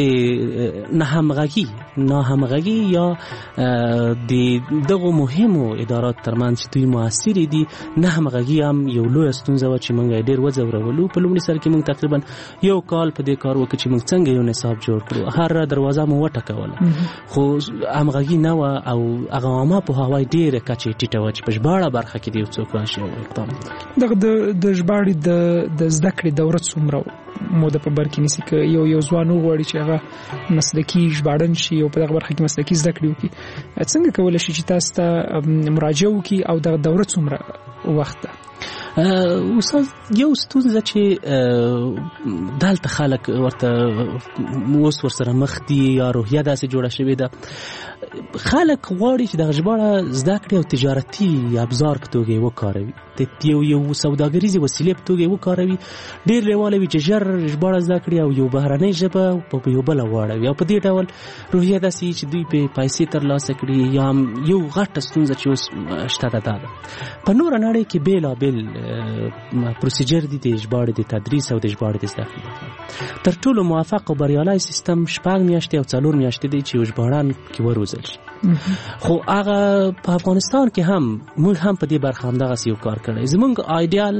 ناهمغږي یا د دغو مهمو ادارات ترمنځ چې دوی مؤثرې دي، ناهمغږي هم یو لویه ستونزه وه چې موږ یې ډېر وځورولو. په لومړي سر کې موږ تقریبا یو کال په دې کار وکړو چې موږ څنګه یو نصاب جوړ کړو. هر دروازه مو وټکوله خو همغږي نه وه او هغه عامه پوهاوی ډېره کچه یې ټیټه وه چې په ژباړه برخه کې د یو څوک راشي او اقدام وکړي. دغه د ژباړې د زده کړې دوره څومره موده په بر کې نیسي؟ که یو ځوان وغواړي چې هغه مسلکي ژباړن شي او په دغه برخه کې مسلکي زده کړې وکړي، څنګه کولی شي چې تاسو ته مراجعه وکړي او دغه دوره څومره وخت ده؟ استاد، یو ستونزه چې دلته خلک ورته اوس ورسره مخ دي یا روحیه داسې جوړه شوې ده، خلک غواړي چې دغه ژباړه زده کړي او تجارتي ابزار په توګه یې وکاروي، یو سوداګریزې وسیلې په توګه یې وکاروي. ډېر لیواله وي چې ژر ژباړه زده کړي او یو بهرنۍ ژبه په یو بله واړوي او په دې ډول روحیه داسې چې دوی پې پیسې ترلاسه کړي. یا یو غټه ستونزه چې اوس شته ده دا ده. په نوره نړۍ کې بېلابېل پروسیجر دي د ژباړې د تدریس او د ژباړې د زده کړې لپاره. تر ټولو موفق او بریالی سیستم 6 میاشتې او 4 میاشتې دی چې یو ژباړن کې وروزل شي. خو هغه په افغانستان کې هم موږ هم په دې برخه همدغسې یو کار کړی. زموږ آیډیال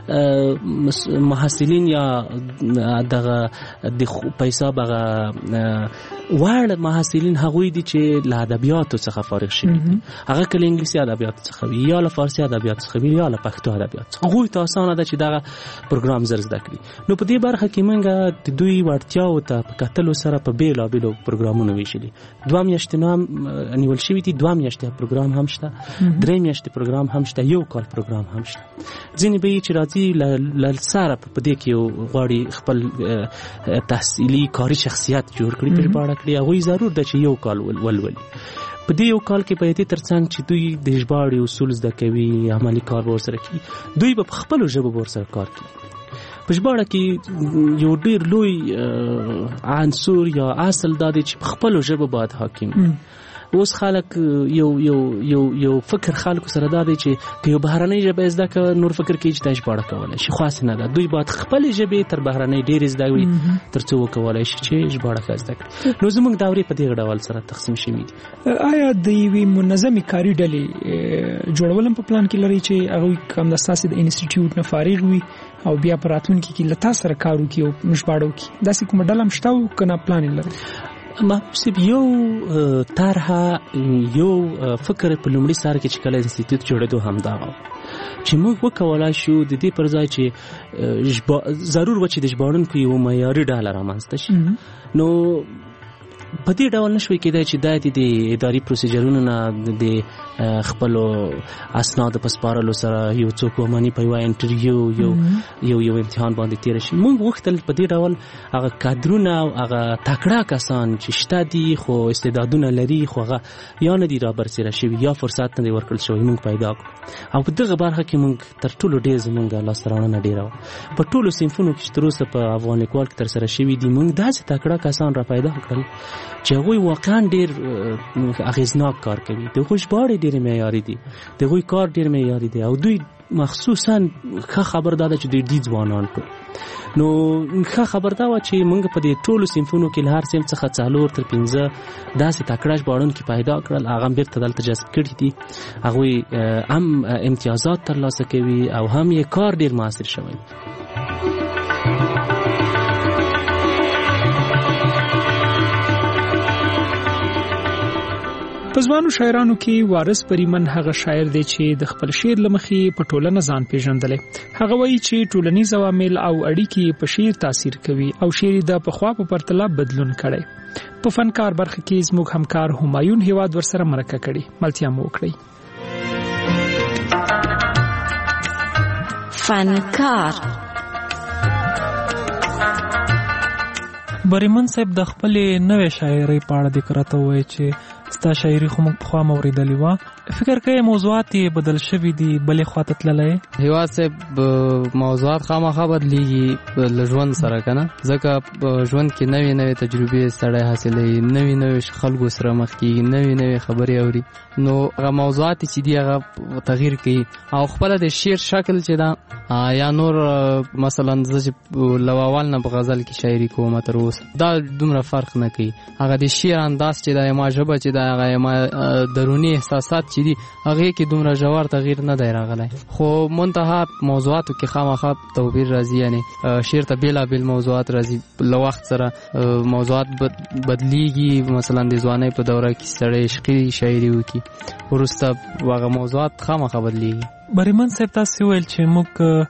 محصلین یا دغه د په حساب هغه وړ محصلین هغوی دي چې له ادبیاتو څخه فارغ شوي دي، هغه که له انګلیسي ادبیاتو څخه وي یا له فارسي ادبیاتو څخه وي یا له پښتو ادبیاتو څخه. هغوی ته اسانه ده چې دغه پروګرام زر زده کړي. نو په دې برخه کې موږ د دوی وړتیاو ته په کتلو سره په بېلابېلو پروګرامونو ویشلي. 2 میاشتې نو هم نیول شوی دي 2 میاشتې پروګرام هم شته 3 میاشتې پروګرام هم شته 1 کال پروګرام هم شته ځینې به چې راځي لساره په دې کې غواړي خپل تحصیلي کاري شخصیت جوړ کړي په اړه کړي هغه ضرور ده چې 1 کال ولولي په دې 1 کال کې په دې ترڅنګ چې دوی د ژباړې اصول زده کوي عملی کار ورسره کوي دوی په خپل ژبه ورسره کار کوي په ژباړه کې یو ډېر لوی عنصر یا اصل دا دی چې په خپل ژبه باید حاکم اوس خلک یو فکر خلکو سره دا دی چې یو بهرنۍ ژبه زده که نور فکر کوي چې دا ژباړه کولی شي خاص نه ده دوی باید خپل ژبې تر بهرنۍ ډېرې زده کړي تر څو وکولی شي چې ژباړه ښه زده کړي نو زموږ دورې په دې ډول سره تقسیم شوي دي آیا د یوې منظمې کاري ډلې جوړول هم په پلان کې لري چې هغوی کوم د ستاسې د انسټیټیوټ نه فارغ وي او بیا په راتلونکي کې له تا سره کار وکړي او ژباړه وکړي داسې کومه ډله هم شته او که نه پلان یې لري محبوب یو طرحه یو فکر په لومړي سر کې چې کله انسټیټیوټ جوړېدو همدا چې موږ وکولای شو د دې پر ځای چې ضرور و چې د ژباړونکو یو معیاري ډله رامنځته شي نو په دې ډول نشوي کېدای چې د اداري پروسیجرونو نه د خپلو اسناد په سپارلو سره یو څوک ومني په یو انټرویو یو امتحان باندې تیر شي موږ غوښتل په دې ډول هغه کادرونه او هغه تکړه کسان چې شته دي خو استعدادونه لري خو هغه یا نه دي را برسېره شوي یا فرصت نه دی ورکړل شوی موږ پیدا کړو او په دغه برخه کې موږ تر ټولو ډېر زموږ لاسته راوړنه ډېره وه په ټولو صنفونو کې چې تر اوسه په افغان لیکوال کې ترسره شوي دي موږ داسې تکړه کسان را پیدا کړل چې هغوی واقعا ډېر اغېزناک کار کوي د هغوی ژباړې ډېرې معیاري دي د هغوی کار ډېر معیاري دی او دوی مخصوصا ښه خبر دا ده چې دوی ډېر ځوانان ټول نو ښه خبر دا وه چې موږ په دې ټولو صنفونو کې له هر صنف څخه 4 تر 15 داسې تکړه ژباړونکي پیدا کړل هغه هم بېرته دلته جذب کړي دي هغوی هم امتیازات ترلاسه کوي او هم یې کار ډېر موثر شوی په ځوانو شاعرانو کې وارث پریمن هغه شاعر دی چې د خپل شعر له مخې په ټولنه ځان پیژندلی هغه وایي چې ټولنیز عوامل او اړیکې په شعر تاثیر کوي او شعر د پخوا په پرتله بدلون کړی په فنکار برخه کې زموږ همکار همایون هیواد ورسره مرکه کړې ملتیا مو وکړئ فنکار بریمن صاحب د خپلې نوې شاعرۍ په اړه ذکر راته ووایي چې ستا شاعري خو موږ پخوا مو اورېدلې وه فکر کوي موضوعات یې بدل شوي دي بلې خواته تللی هیواد صاحب موضوعات خامخا بدلېږي له ژوند سره که نه ځکه په ژوند کې نوې نوې تجربې سړی حاصلوي نوې خلکو سره مخ کېږي نوې خبرې اوري نو هغه موضوعات چې دي هغه تغییر کوي او خپله د شعر شکل چې ده یا نور مثلا زه چې له اول نه په غزل کې شاعري کوم تر اوسه دا دومره فرق نه کوي هغه د شعر انداز چې ده ما ژبه چې ده هغه ما دروني احساسات چې دي هغې کې دومره ژور تغییر نه دی راغلی خو منتها موضوعاتو کې خامخا توپیر راځي یعنې شعر ته بېلابېل موضوعات راځي له وخت سره موضوعات بدلیږي مثلا د ځوانۍ په دوره کې سړی عشقي شاعري وکړي وروسته هغه موضوعات خامخا بدلیږي بریمن صاحب تاسې ویل چې موږ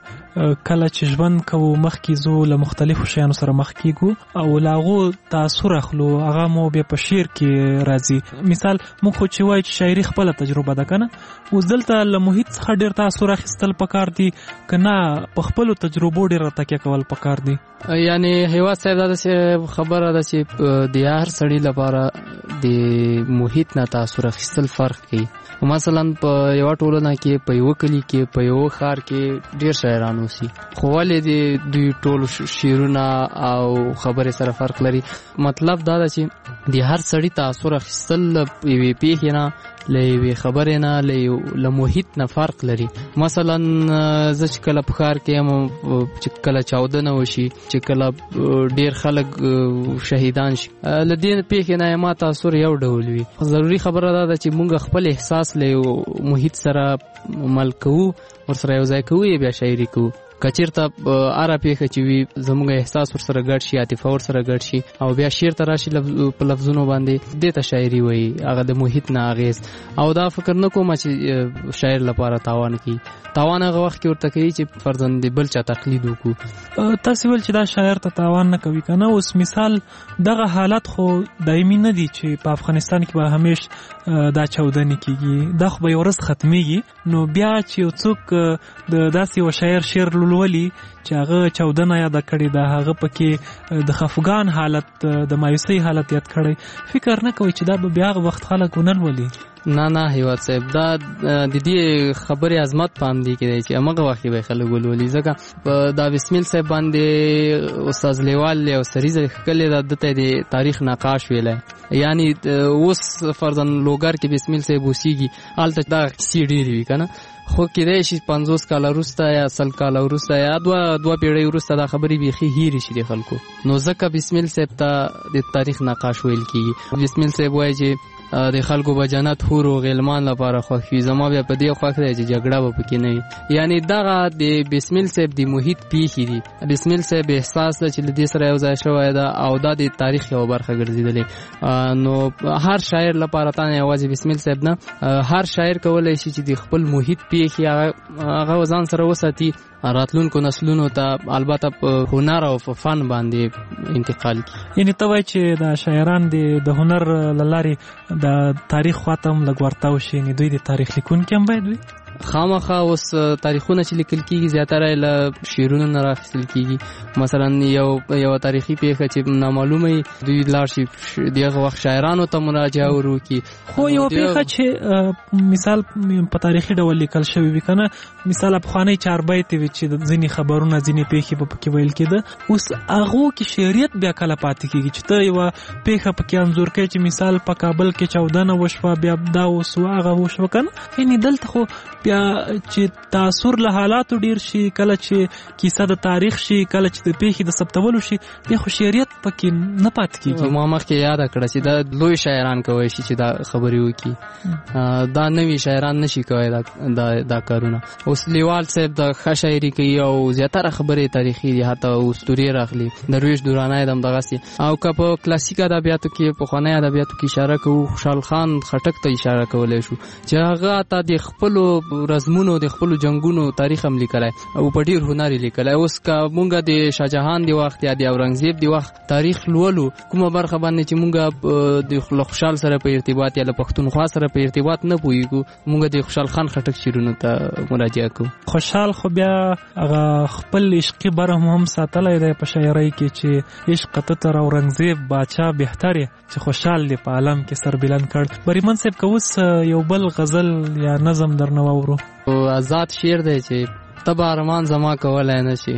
کله چې ژوند کوو مخکې ځو له مختلفو شیانو سره مخ کېږو او له هغو تاثر اخلو هغه مو بیا په شعر کې راځي مثال موږ خو چې وایو چې شاعري خپله تجربه ده که نه اوس دلته له محیط څخه ډېر تاثر اخیستل پکار دي که نه په خپلو تجربو ډېره تکیه کول پکار دي یعنی هیواد صاحب دا داسې خبره ده چې د هر سړي لپاره د محیط نه تاثر اخیستل فرق کوي مثلا په یوه ټولنه کې په یوه کلي کې په یوه ښار کې ډېر شاعران اوسي خو ولې د دوی ټول شعرونه او خبرې سره فرق لري مطلب دا ده چې د هر سړي تاثر اخیستل یوې پېښې نه له یوې خبرې نه له محیط نه فرق لري مثلا زه چې کله په ښار کې یم چې کله چاودنه وشي چې کله ډېر خلک شهیدان شي له دې پېښې نه ما تاثر یو ډول وي ضروري خبره دا ده چې موږ خپل احساس له یو محیط سره مل کوو ورسره یو ځای کوو بیا شاعري کوو که چېرته هره پېښه چې وي زموږ احساس ورسره ګډ شي عاطفه ورسره ګډ شي او بیا شعر ته راشي په لفظونو باندې دې ته شاعري وایي هغه د محیط نه اغېز او دا فکر نه کوم چې شاعر لپاره تاوان کوي تاوان هغه وخت کې ورته کوي چې فرضاً د بل چا تقلید وکړو تاسې ویل چې دا شاعر ته تاوان نه کوي که نه اوس مثال دغه حالت خو دایمي نه دي چې په افغانستان کې به همیش دا چاودنې کیږي دا خو به یو ورځ ختمیږي نو بیا چې یو څوک د داسې یو شاعر شعر لولي چې هغه چاودنه یاد کړي دا هغه پکې د خفګان حالت د مایوسۍ حالت یاد کړي فکر نه کوي چې دا به بیا وخت خلک ونلولي نه هیواد صاحب دا د دې خبرې عظمت پام دی کې چې هغه وخت به خلک ولولي ځکه دا بسمیل صاحب باندې استاد لیوال او سریزه کله د تاریخ نقاش ویلای یعنی اوس فرضاً لوګر کې بسمیل صاحب وسیږي الته دا سی ډیری وی کنه خو کېدای شي 50 کال وروسته یا 100 کال وروسته یا دوه پیړۍ وروسته دا خبرې بیخي هېرې شي د خلکو نو ځکه بسمیل صاحب ته د تاریخ نقاش ویل کېږي بسمیل صاحب وایي چې د خلکو به جنت حور او غلمان لپاره خوښ وي زما بیا په دې خوښ دی چې جګړه به پکې نه وي یعنی دغه د بسمیل صاحب د محیط پیښې دي بسمیل صاحب احساس ده چې له دې سره یو ځای شوی ده او دا د تاریخ یوه برخه ګرځېدلې نو هر شاعر لپاره تا نه یوازې بسمیل صاحب نه هر شاعر کولی شي چې د خپل محیط پیښې هغه ځان سره وساتي راتلونکو نسلونو ته البته په هنر او په فن باندې انتقال کی یعنی ته وایي چې دا شاعران د هنر له لارې د تاریخ خواته هم لږ ورتاو شي یعنی دوی د تاریخ لیکونکي هم باید وي خامخا اوس تاریخونه چې لیکل کیږي زیاتره له شعرونو نه راخیستل کیږي مثلا یو تاریخي پیښه چې نامعلومه دوی لاړ شي دغه وخت شاعرانو ته مراجعه وکړي خو یو پیښه چې مثال په تاریخي ډول لیکل شوی وي کنه مثال افغاني چاربیت وي چې د ځینې خبرونه ځینې پیښې په پکې ویل کېده اوس هغه کې شعریت بیا کله پاتې کیږي چې ته یو پیښه پکې انځور کوي چې مثال په کابل کې چاودنه وشوه بیا دا وسو هغه وشو کنه یعنی دلته خو بیا چې تاثر له حالاتو ډیر شي کله چې کیسه د تاریخ شي کله چې د پیښې د ثبتولو شي بیا خو شعریت پکې نه پاتې کیږي ما مخکې یاد کړه چې دا لوی شاعران کوي شي چې دا خبرې وکړي دا نوي شاعران نشي کوي دا کارونه اوس لیوال صاحب د ښه شاعري کوي او زیاتره خبرې تاریخي دي حتی اسطورې راغلي درویش دراني هم دغسې او که په کلاسیک ادبیاتو کې پخواني ادبیاتو کې اشاره کوو خوشحال خان خټک ته اشاره کولی شو چې هغه حتی د خپلو رزمونو د خپلو جنگونو تاریخ هم لیکلی او په ډېر هنر یې لیکلی اوس که مونږ د شاهجهان د وخت یا د اورنګزیب د وخت تاریخ لولو کومه برخه باندې چې مونږ د خوشحال سره په ارتباط یا له پښتونخوا سره په ارتباط نه پوهېږو مونږ د خوشحال خان خټک شعرونو ته مراجعه کوو خوشحال خو بیا هغه خپل عشقي برهم هم ساتلی دی په شاعرۍ کې چې عشق ته تر اورنګزیب باچا بهتر چې خوشحال دی په عالم کې سربلند کړ بریمن صاحب که اوس یو بل غزل یا نظم درنه واورو آزاد شعر دی چې ته به ارمان زما کولی نه شي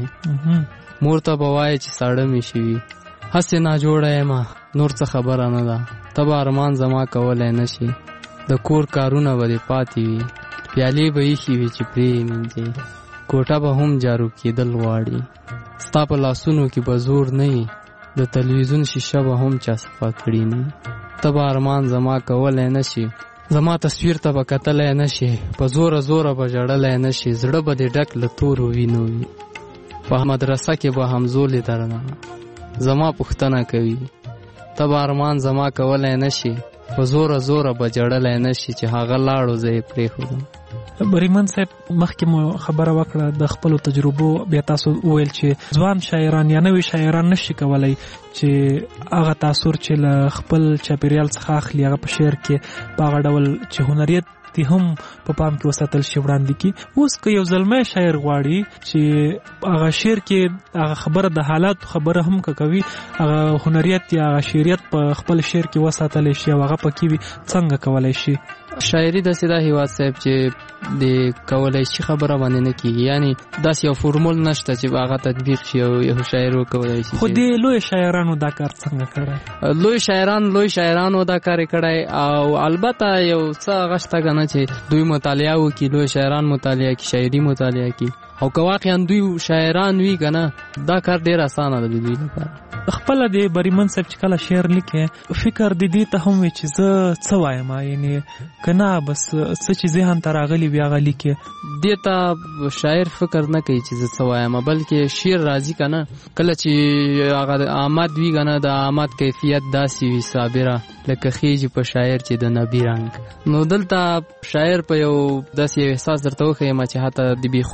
مور ته به وایې چې ساړه مې شوي هسې ناجوړه یم نور څه خبره نه ده ته به ارمان زما کولی نه شي د کور کارونه به دې پاتې وي پیالې به ایښې وي چې پرې یې مینځې کوټه به هم جارو کېدل غواړي ستا په لاسونو کې به زور نه وي د تلویزیون شیشه به هم چا صفا کړي نه ته به ارمان زما کولی نه شي زما تصویر ته به کتلی نه شي په زوره به ژړلی نه شي زړه به دې ډک له تورو وینو وي په مدرسه کې به همزولې درنه زما پوښتنه کوي ته به ارمان زما کولی نه شي په زوره به ژړلی نه شي چې هغه لاړو زه یې پرېښودم بریمن صاحب مخکې مو خبره وکړه د خپلو تجربو بیا تاسو وویل چې ځوان شاعران یا نوي شاعران نشي کولی چې هغه تاثر چې له خپل چاپیریال څخه اخلي هغه په شعر کې په هغه ډول چې هنریت دې هم په پام کې وساتل شي وړاندې کې اوس که یو زلمی شاعر غواړي چې هغه شعر کې هغه خبره د حالاتو خبره هم که کوي هغه هنریت یا هغه شعریت په خپل شعر کې وساتلی شي او هغه پکې وي څنګه کولی شي شاعري داسې ده هیواد صاحب چې د کولی شي خبره باندې نه کېږي یعنی داسې یو فورمول نشته چې هغه تطبیق شي او یو شاعر وکولی شي خو د لوی شاعرانو دا کار څنګه کړی لوی شاعرانو دا کار یې کړی او البته یو څه هغه شته که نه چې دوی مطالعه وکړي لوی شاعران مطالعه کړي شاعري مطالعه کړي او که واقعا دوی شاعران وي که نه دا کار ډېر اسانه ده د دوی لپاره خپله د بریمن صاحب چې کله شعر لیکي فکر د دې ته هم وي چې زه څه وایم یعنی که نه بس څه چې ذهن ته راغلي وي هغه لیکي دې ته شاعر فکر نه کوي چې زه څه وایم بلکې شعر راځي که نه کله چې هغه آمد وي که نه د آمد کیفیت داسې وي صابره لکه خیجې په شاعر چې د نبي رنګ نو دلته شاعر په یو داسې احساس درته وښیم چې حتی د بې خودۍ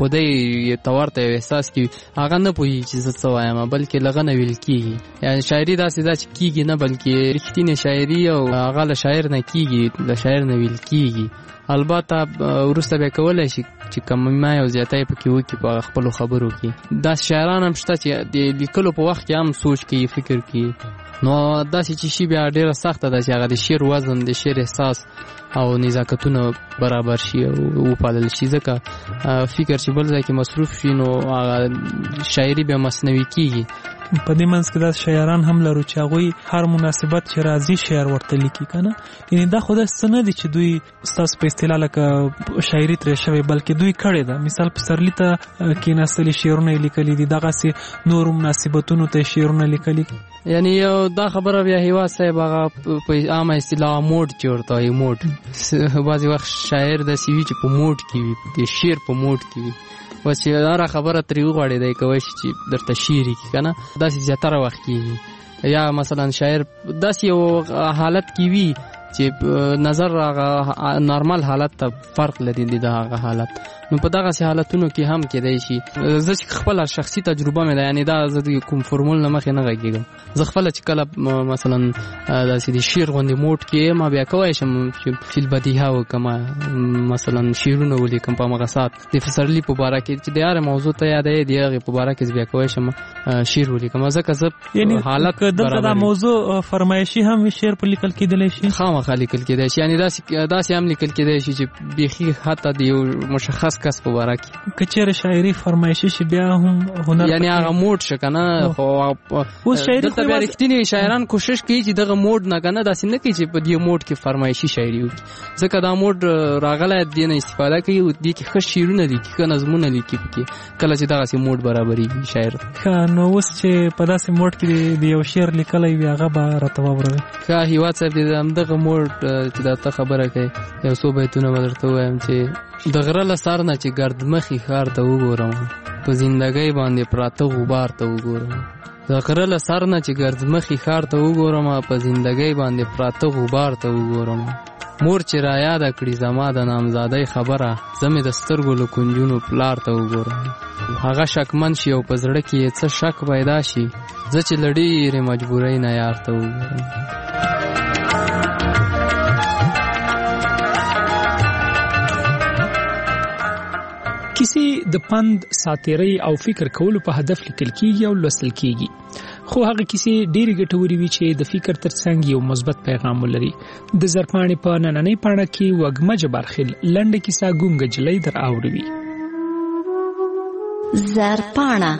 چې تورته احساس کی هغه نه پوهیږي چې زه څه وایم بلکې لغه نه ویل کیږي. یعنی شاعري داسې ده چې کیږي نه بلکې رښتینې شاعري او هغه له شاعر نه کیږي، له شاعر نه ویل کیږي. البته وروسته بیا کولی شي چې کمما او زیاتی پکې وکړي په خپلو خبرو کې. داسې شاعران هم شته چې د لیکلو په وخت کې هم سوچ کوي، فکر کوي. نو داسې چې شي بیا ډېره سخته ده چې هغه د شعر وزن، د شعر احساس او نزاکتونه برابر شي او وپالل شي. ځکه فکر چې بل ځای کې مصروف شي نو هغه شاعري بیا مصنوعي کیږي. په دې منځ کې داسې شاعران هم لرو چې هغوی هر مناسبت چې راځي شعر ورته لیکي که نه. یعنې دا خو داسې څه نه دي چې دوی ستاسو په اصطلاح لکه شاعري ترې شوې، بلکې دوی کړې ده. مثال پسرلي ته کېناستلي شعرونه یې لیکلي دي، دغسې نورو مناسبتونو ته شعرونه لیکلي. یعنی یو دا خبره بیا هیواد صاحب هغه په عامه اصطلاح موډ چې ورته وایي موډ. بعضې وخت شاعر داسې وي چې په موډ کې وي، د شعر په موډ کې وي. بس چې هره خبره ترې وغواړې دی کولی شي چې درته شعر کړي که نه. داسې زیاتره وخت کېږي. یا مثلا شاعر داسې یو حالت کې وي چې نظر هغه نارمل حالت ته فرق لري د هغه حالت. نو په دغسې حالتونو کې هم کېدی شي. زه چې خپله شخصي تجربه مې ده، یعنې دا زه د کوم فورمول نه مخکې نه غږېږم. زه خپله چې کله مثلا داسې د شعر غوندې موډ کې ما بیا کولی شم چې فی البدیهه وکړم، مثلا شعرونه ولیکم په همغه ساعت. د پسرلي په باره کې چې د هرې موضوع ته یادوي د هغې په باره کې بیا کولی شم شعر ولیکم. ځکه زه حالت دلته دا موضوع فرمایشي هم شعر په لیکل کېدلی شي، خامخا لیکل کېدی شي. یعنې داسې هم لیکل کېدی شي چې بیخي حتی د یو مشخص کس په باره کې که چېرې شاعري فرمایشي شي بیا هم هنر، یعنې هغه موډ شه که نه. خو دلته بیا رښتینې شاعران کوشش کوي چې دغه موډ نه که نه داسې نه کوي چې په دې موډ کې فرمایشي شاعري وکړي. ځکه دا موډ راغلی دې نه استفاده کوي او دې کې ښه شعرونه لیکي، ښه نظمونه لیکي پکې کله چې دغسې موډ برابرېږي شاعر. ښه، نو اوس چې په داسې موډ کې د یو شعر لیکلی وي هغه به راته واوروي. ښه هیواد صاحب د همدغه موډ چې دا ته خبره کوي یو څو بیتونه به درته ووایم چې د غره له سر نه چې ګردمخي ښار ته وګورم، په زندګۍ باندې پراته غبار ته وګورم. د غره له سر نه چې ګردمخي ښار ته وګورم، په زندګۍ باندې پراته غبار ته وګورم. مور چې را یاده کړي زما د نامزادۍ خبره، زه مې د سترګو له کنجونو پلار ته وګورم. هغه شکمن شي او په زړه کې یې څه شک پیدا شي، زه چې له ډېرې مجبورۍ نه یار ته وګورم. کیسې د پند، ساتیرۍ او فکر کولو په هدف لیکل کیږي او لوستل کیږي. خو هغه کیسې ډېرې ګټورې وي چې د فکر ترڅنګ یو مثبت پیغام ولري. د زرپاڼې په نننۍ پاڼه کې وږمه جبارخیل لنډه کیسه ګونګه جلۍ در اوروي. زرپاڼه.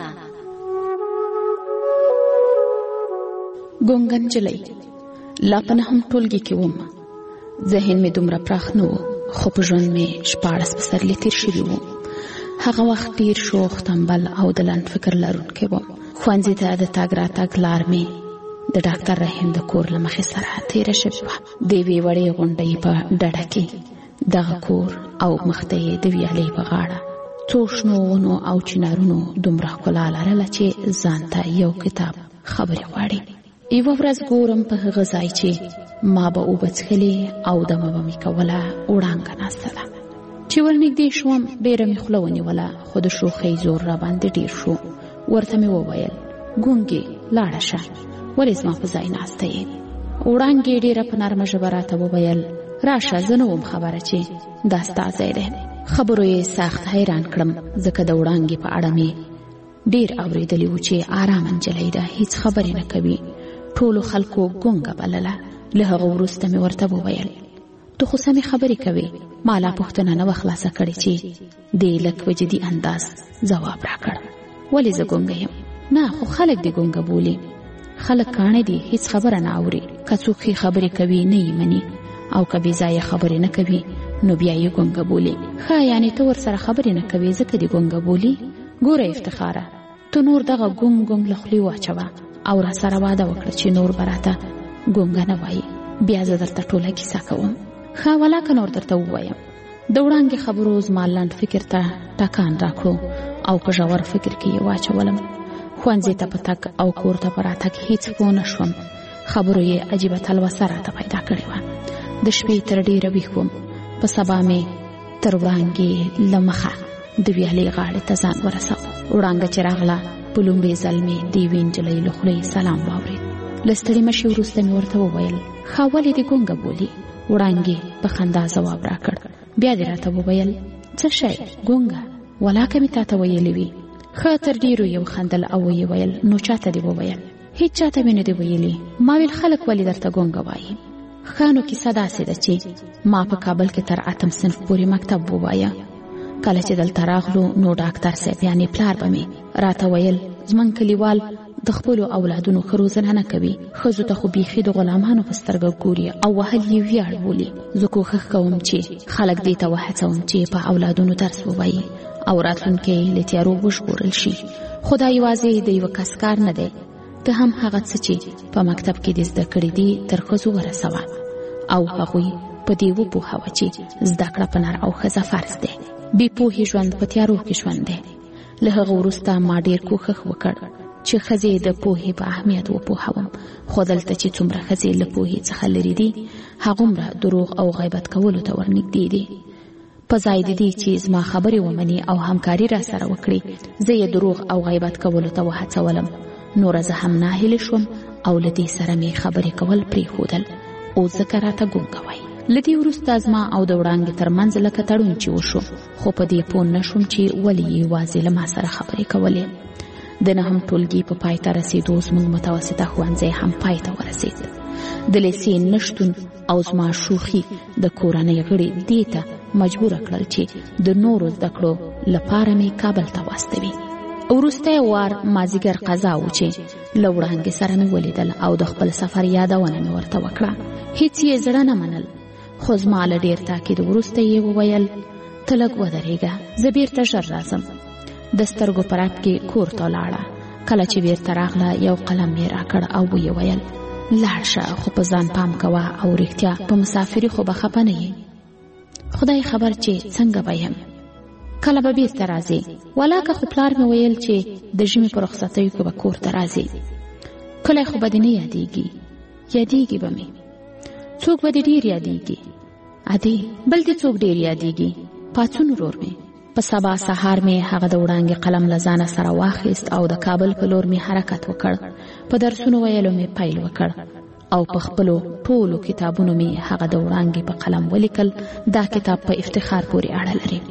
ګونګه نجلۍ. لا په نهم ټولګي کې وم. ذهن مې دومره پراخ نه و، خو په ژوند مې 14 پسرلي تېر شوي وو. هغه وخت ډېر شوخ، تنبل او د لنډ فکر لرونکی وم. ښوونځي ته د تګ راتګ لار مې د ډاکټر رحیم د کور له مخې سره تېره شوې وه. د یوې وړې غونډۍ په ډډه کې دغه کور او مخ ته یې د ویالې په غاړه څو شنو ونو او چنارونو دومره ښکلا لرله چې ځان ته یو کتاب خبرې غواړي. یوه ورځ ګورم په هغه ځای چې ما به اوبه څښلې او دمه به مې کوله وړانګه ناسته ده. چې ورنږدې شوم ډېره مې خوله ونیوله، خو د شوخۍ زور راباندې ډېر شو. ورته مې وویل ګونګې لاړه شه، ولې زما په ځای ناسته یې؟ وړانګې ډېره په نرمه ژبه راته وویل راشه، زه نه وم خبره چې دا ستا ځای دی. خبرو یې سخت حیران کړم، ځکه د وړانګې په اړه مې ډېر اورېدلي وو چې ارامه نجلۍ ده، هیڅ خبرې نه کوي. ټولو خلکو ګونګه بلله. له هغه وروسته مې ورته وویل ته خو سمې خبرې کوې. ما لا پوښتنه نه وه خلاصه کړې چې دې لږ په جدي انداز ځواب راکړ. ولې زه ګونګه یم؟ نه، خو خلک دې ګونګه بولي. خلک کاڼه دي، هیڅ خبره نه اوري. که څوک ښې خبرې کوي نه یې مني، او که بې ځایه خبرې نه کوي نو بیا یې ګونګه بولي. ښه، یعنې ته ورسره خبرې نه کوې ځکه دې ګونګه بولي؟ ګوره افتخاره، ته نور دغه ګونګ ګونګ له خولې واچوه او را سره واده وکړه چې نور به راته ګونګه نه وایي. بیا زه درته ټوله کیسه کوم. ښه، ولاکه نور درته ووایم. د وړانګې خبرو زما لنډ فکر ته ټکان راکړو او په ژور فکر کې یې واچولم. ښوونځي ته په تګ او کور ته په راتګ هیڅ پوه نه شوم. خبرو یې عجیبه تلوسه راته پیدا کړې وه. د شپې تر ډېره ویښ وم. په سبا مې تر وړانګې له مخه د ویالې غاړې ته ځان ورساوه. وړانګه چې راغله په لومړي ځل مې د یوې نجلۍ له خولې سلام واورېد. له ستړې مشې وروسته مې ورته وویل ښه ولې دې ګونګه بولي؟ وړانګې په خندا ځواب راکړ. بیا دې راته وویل څه شی ګونګه؟ ولاکه مې تاته ویلې وي. ښه تر ډېرو یې وخندل او ویې ویل نو چاته دې وویل؟ هیڅ چاته مې نه دې ویلي. ما ویل خلک ولې درته ګونګه وایي؟ ښه نو کیسه داسې ده چې ما په کابل کې تر 8م صنف پورې مکتب ووایه. کله چې دلته راغلو نو ډاکټر صاحب یعنې پلار به مې راته ویل زموږ کلیوال د خپلو اولادونو ښه روزنه نه کوي. ښځو ته خو بیخي د غلامانو په سترګه ګوري او وهل یې ویاړ بولي. زه کوښښ کوم چې خلک دې ته وهڅوم چې په اولادونو درس ووایي او راتلونکی له تیارو وژغورل شي. خو دا یوازې د یوه کس کار نه دی. ته هم هغه څه چې په مکتب کې دې زده کړي دي تر ښځو ورسوه او هغوی په دې وپوهوه چې زده کړه په نر او ښځه فرض دی. بې پوهې ژوند په تیارو کې ژوند دی. له هغه وروسته ما ډېر کوښښ وکړ چې ښځې د پوهې په اهمیت وپوهوم. خو دلته چې څومره ښځې له پوهې څخه لرې دي هغومره دروغ او غیبت کولو ته ورنږدې دي. په ځای د دې چې زما خبرې ومني او همکاري را سره وکړي زه یې دروغ او غیبت کولو ته وهڅولم. نوره زه هم ناهیلې شوم او له دې سره مې خبرې کول پرېښودل. اوس ځکه راته ګونګه وایي. له دې وروسته زما او د وړانګې ترمنځ لکه تړون چې وشو. خو په دې پوه نه شوم چې ولې یې یوازې له ما سره خبرې کولې. د 9م ټولګي په پای ته رسېدو زموږ متوسطه ښوونځی هم پای ته ورسېد. د لیسې نشتون او زما شوخي د کورنۍ غړي دې ته مجبوره کړل چې د نورو زده کړو لپاره مې کابل ته واستوي. وروسته وار مازیګر قضا و چې له وړانګې سره مې ولیدل او د خپل سفر یادونه مې ورته وکړه. هیڅ یې زړه نه منل. خو زما له ډېر تاکید وروسته یې وویل ته لږ ودرېږه زه بیرته ژر راځم. د سترګو په رپ کې کور ته لاړه. کله چې بیرته راغله یو قلم یې راکړ او ویې ویل لاړ شه خو په ځان پام کوه او رښتیا په مسافري خو به خفه نه یې. خدای خبر چې څنګه به یم. کله به بیرته راځې؟ ولاکه خو پلار مې ویل چې د ژمي په رخصتیو کې به کور ته راځې. کله خو به دې نه یادېږي. یادېږي به مې. څوک به دې ډېر یادېږي؟ ادې بل دې څوک ډېر یادېږي؟ پاڅون ورور مې. په سبا سهار مې هغه د وړانګې قلم له ځانه سره واخیست او د کابل په لور مې حرکت وکړ. په درسونو ویلو مې پیل وکړ او په خپلو ټولو کتابونو مې هغه د وړانګې په قلم ولیکل. دا کتاب په افتخار پورې اړه لري.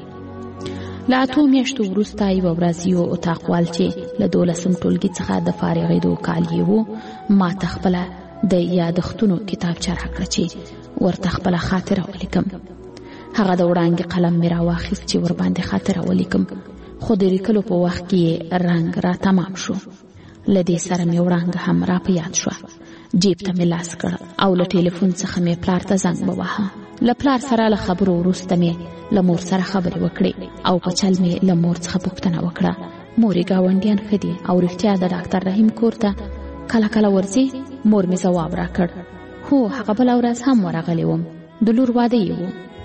له 8 میاشتو وروسته یوه ورځ یو اتاقوال چې له 12م ټولګي څخه د فارغېدو کال یې و ما ته خپله د یادښتونو کتابچه راکړه چې ورته خپله خاطره ولیکم. هغه د وړانګې قلم مې راواخیست چې ورباندې خاطره ولیکم. خو د لیکلو په وخت کې رنګ را تمام شو. له دې سره مې وړانګه هم را په یاد شوه. جیب ته مې لاس کړ او له ټلیفون څخه مې پلار ته زنګ وواهه. له پلار سره له خبرو وروسته مې له مور سره خبرې وکړې او په چل مې له مور څخه پوښتنه وکړه مورې ګاونډیان ښه دي او رښتیا د ډاکټر رحیم کور ته کله کله ورځې؟ مور مې ځواب راکړ هو هغه بله ورځ هم ورغلی وم. د لور واده یې و.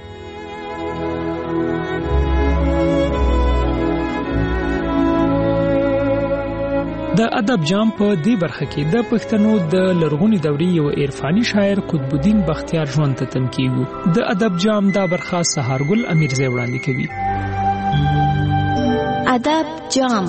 د ادب جام په دې برخه کې د پښتنو د لرغونی دورې یو عرفاني شاعر قطب الدین بختیار ژوند ته تم کیږي. د ادب جام دا برخه سهارګل امیرزی وړاندې کوي. ادب جام.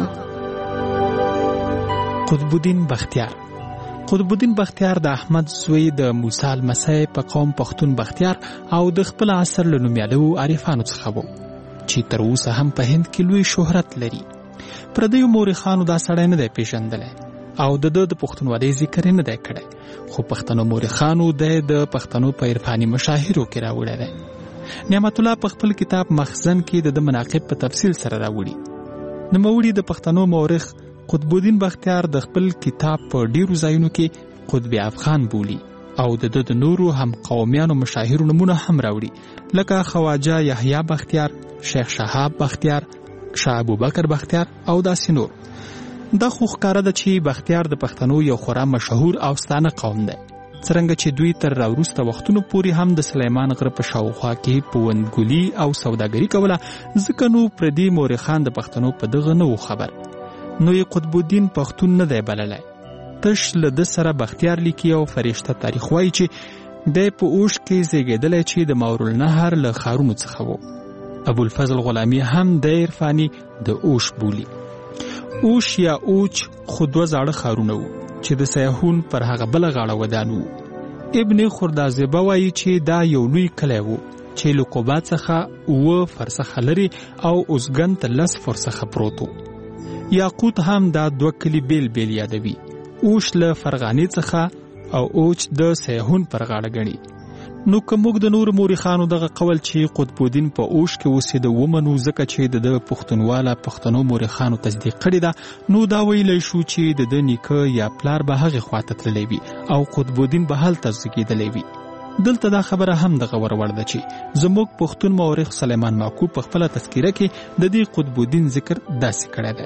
قطب الدین بختیار. قطب الدین بختیار د احمد زوی د موسی لمسی په قوم پښتون بختیار او د خپل عصر له نومیالو عارفانو څخه و چې تر اوسه هم په هند کې لوی شهرت لري. پردیو مورخانو دا سړی نه دی پیژندلی او د پښتونولۍ ذکر نه دی کړی. خو پښتنو مورخانو د پښتنو په عرفاني مشاهیرو کې راوړی دی. نعمت الله په خپل کتاب مخزن کې د مناقب په تفصیل سره راوړي. نوموړي د پښتنو مورخ قطب الدین بختیار د خپل کتاب په ډیرو ځایونو کې قطب افغان بولي او د نورو هم قومیانو مشاهیرو نمونه هم راوړي لکه خواجه یحیی بختیار، شیخ شهاب بختیار، شاه ابوبکر بختیار او داسې نور. دا خو ښکاره ده چې بختیار د پښتنو یو خورا مشهور او ستانه قوم دی. څرنګه چې دوی تر راوروسته وختونو پورې هم د سلیمان غره په شاوخوا کې پوندګلي او سوداګري کوله، ځکه نو پردي مورخان د پښتنو په دغه نه و خبر. نو یې قطب الدین پښتون نه دی بللی. تش له ده سره بختیار لیکي او فرشته تاریخ وایي چې دی په اوښ کې زیږېدلی چې د ماورالنهر له ښارونو څخه و. ابوالفضل غلامی هم د عرفاني د اوش بولی. اوش یا اوچ خو دوه زاړه ښارونه وو چې د سیاحون پر هغه بله غاړه ودان وو. ابن خردازبه وایي چې دا یو لوی کلی وو چې له قبا څخه 9 فرسخه لري او اوزګند ته 10 فرسخه پروت وو. یاقوت هم دا دوه کلي بیل بیل یادوي. اوش له فرغانې څخه او اوچ د سیاحون پر غاړه ګڼي. نو که موږ د نور مورخانو دغه قول چې قطب الدین په اوش کې اوسېده ومنو ځکه چې د پښتونواله پښتنو مورخانو تصدیق کړې ده، نو دا ویلی شو چې د ده نیکه یا پلار به هغې خواته تللی وي او قطب الدین به هلته زیږېدلی وي. دلته دا خبره هم دغه ور ده چې زموږ پښتون مورخ سلیمان ماکو په خپله تذکیره کې د دې قطب الدین ذکر داسې کړی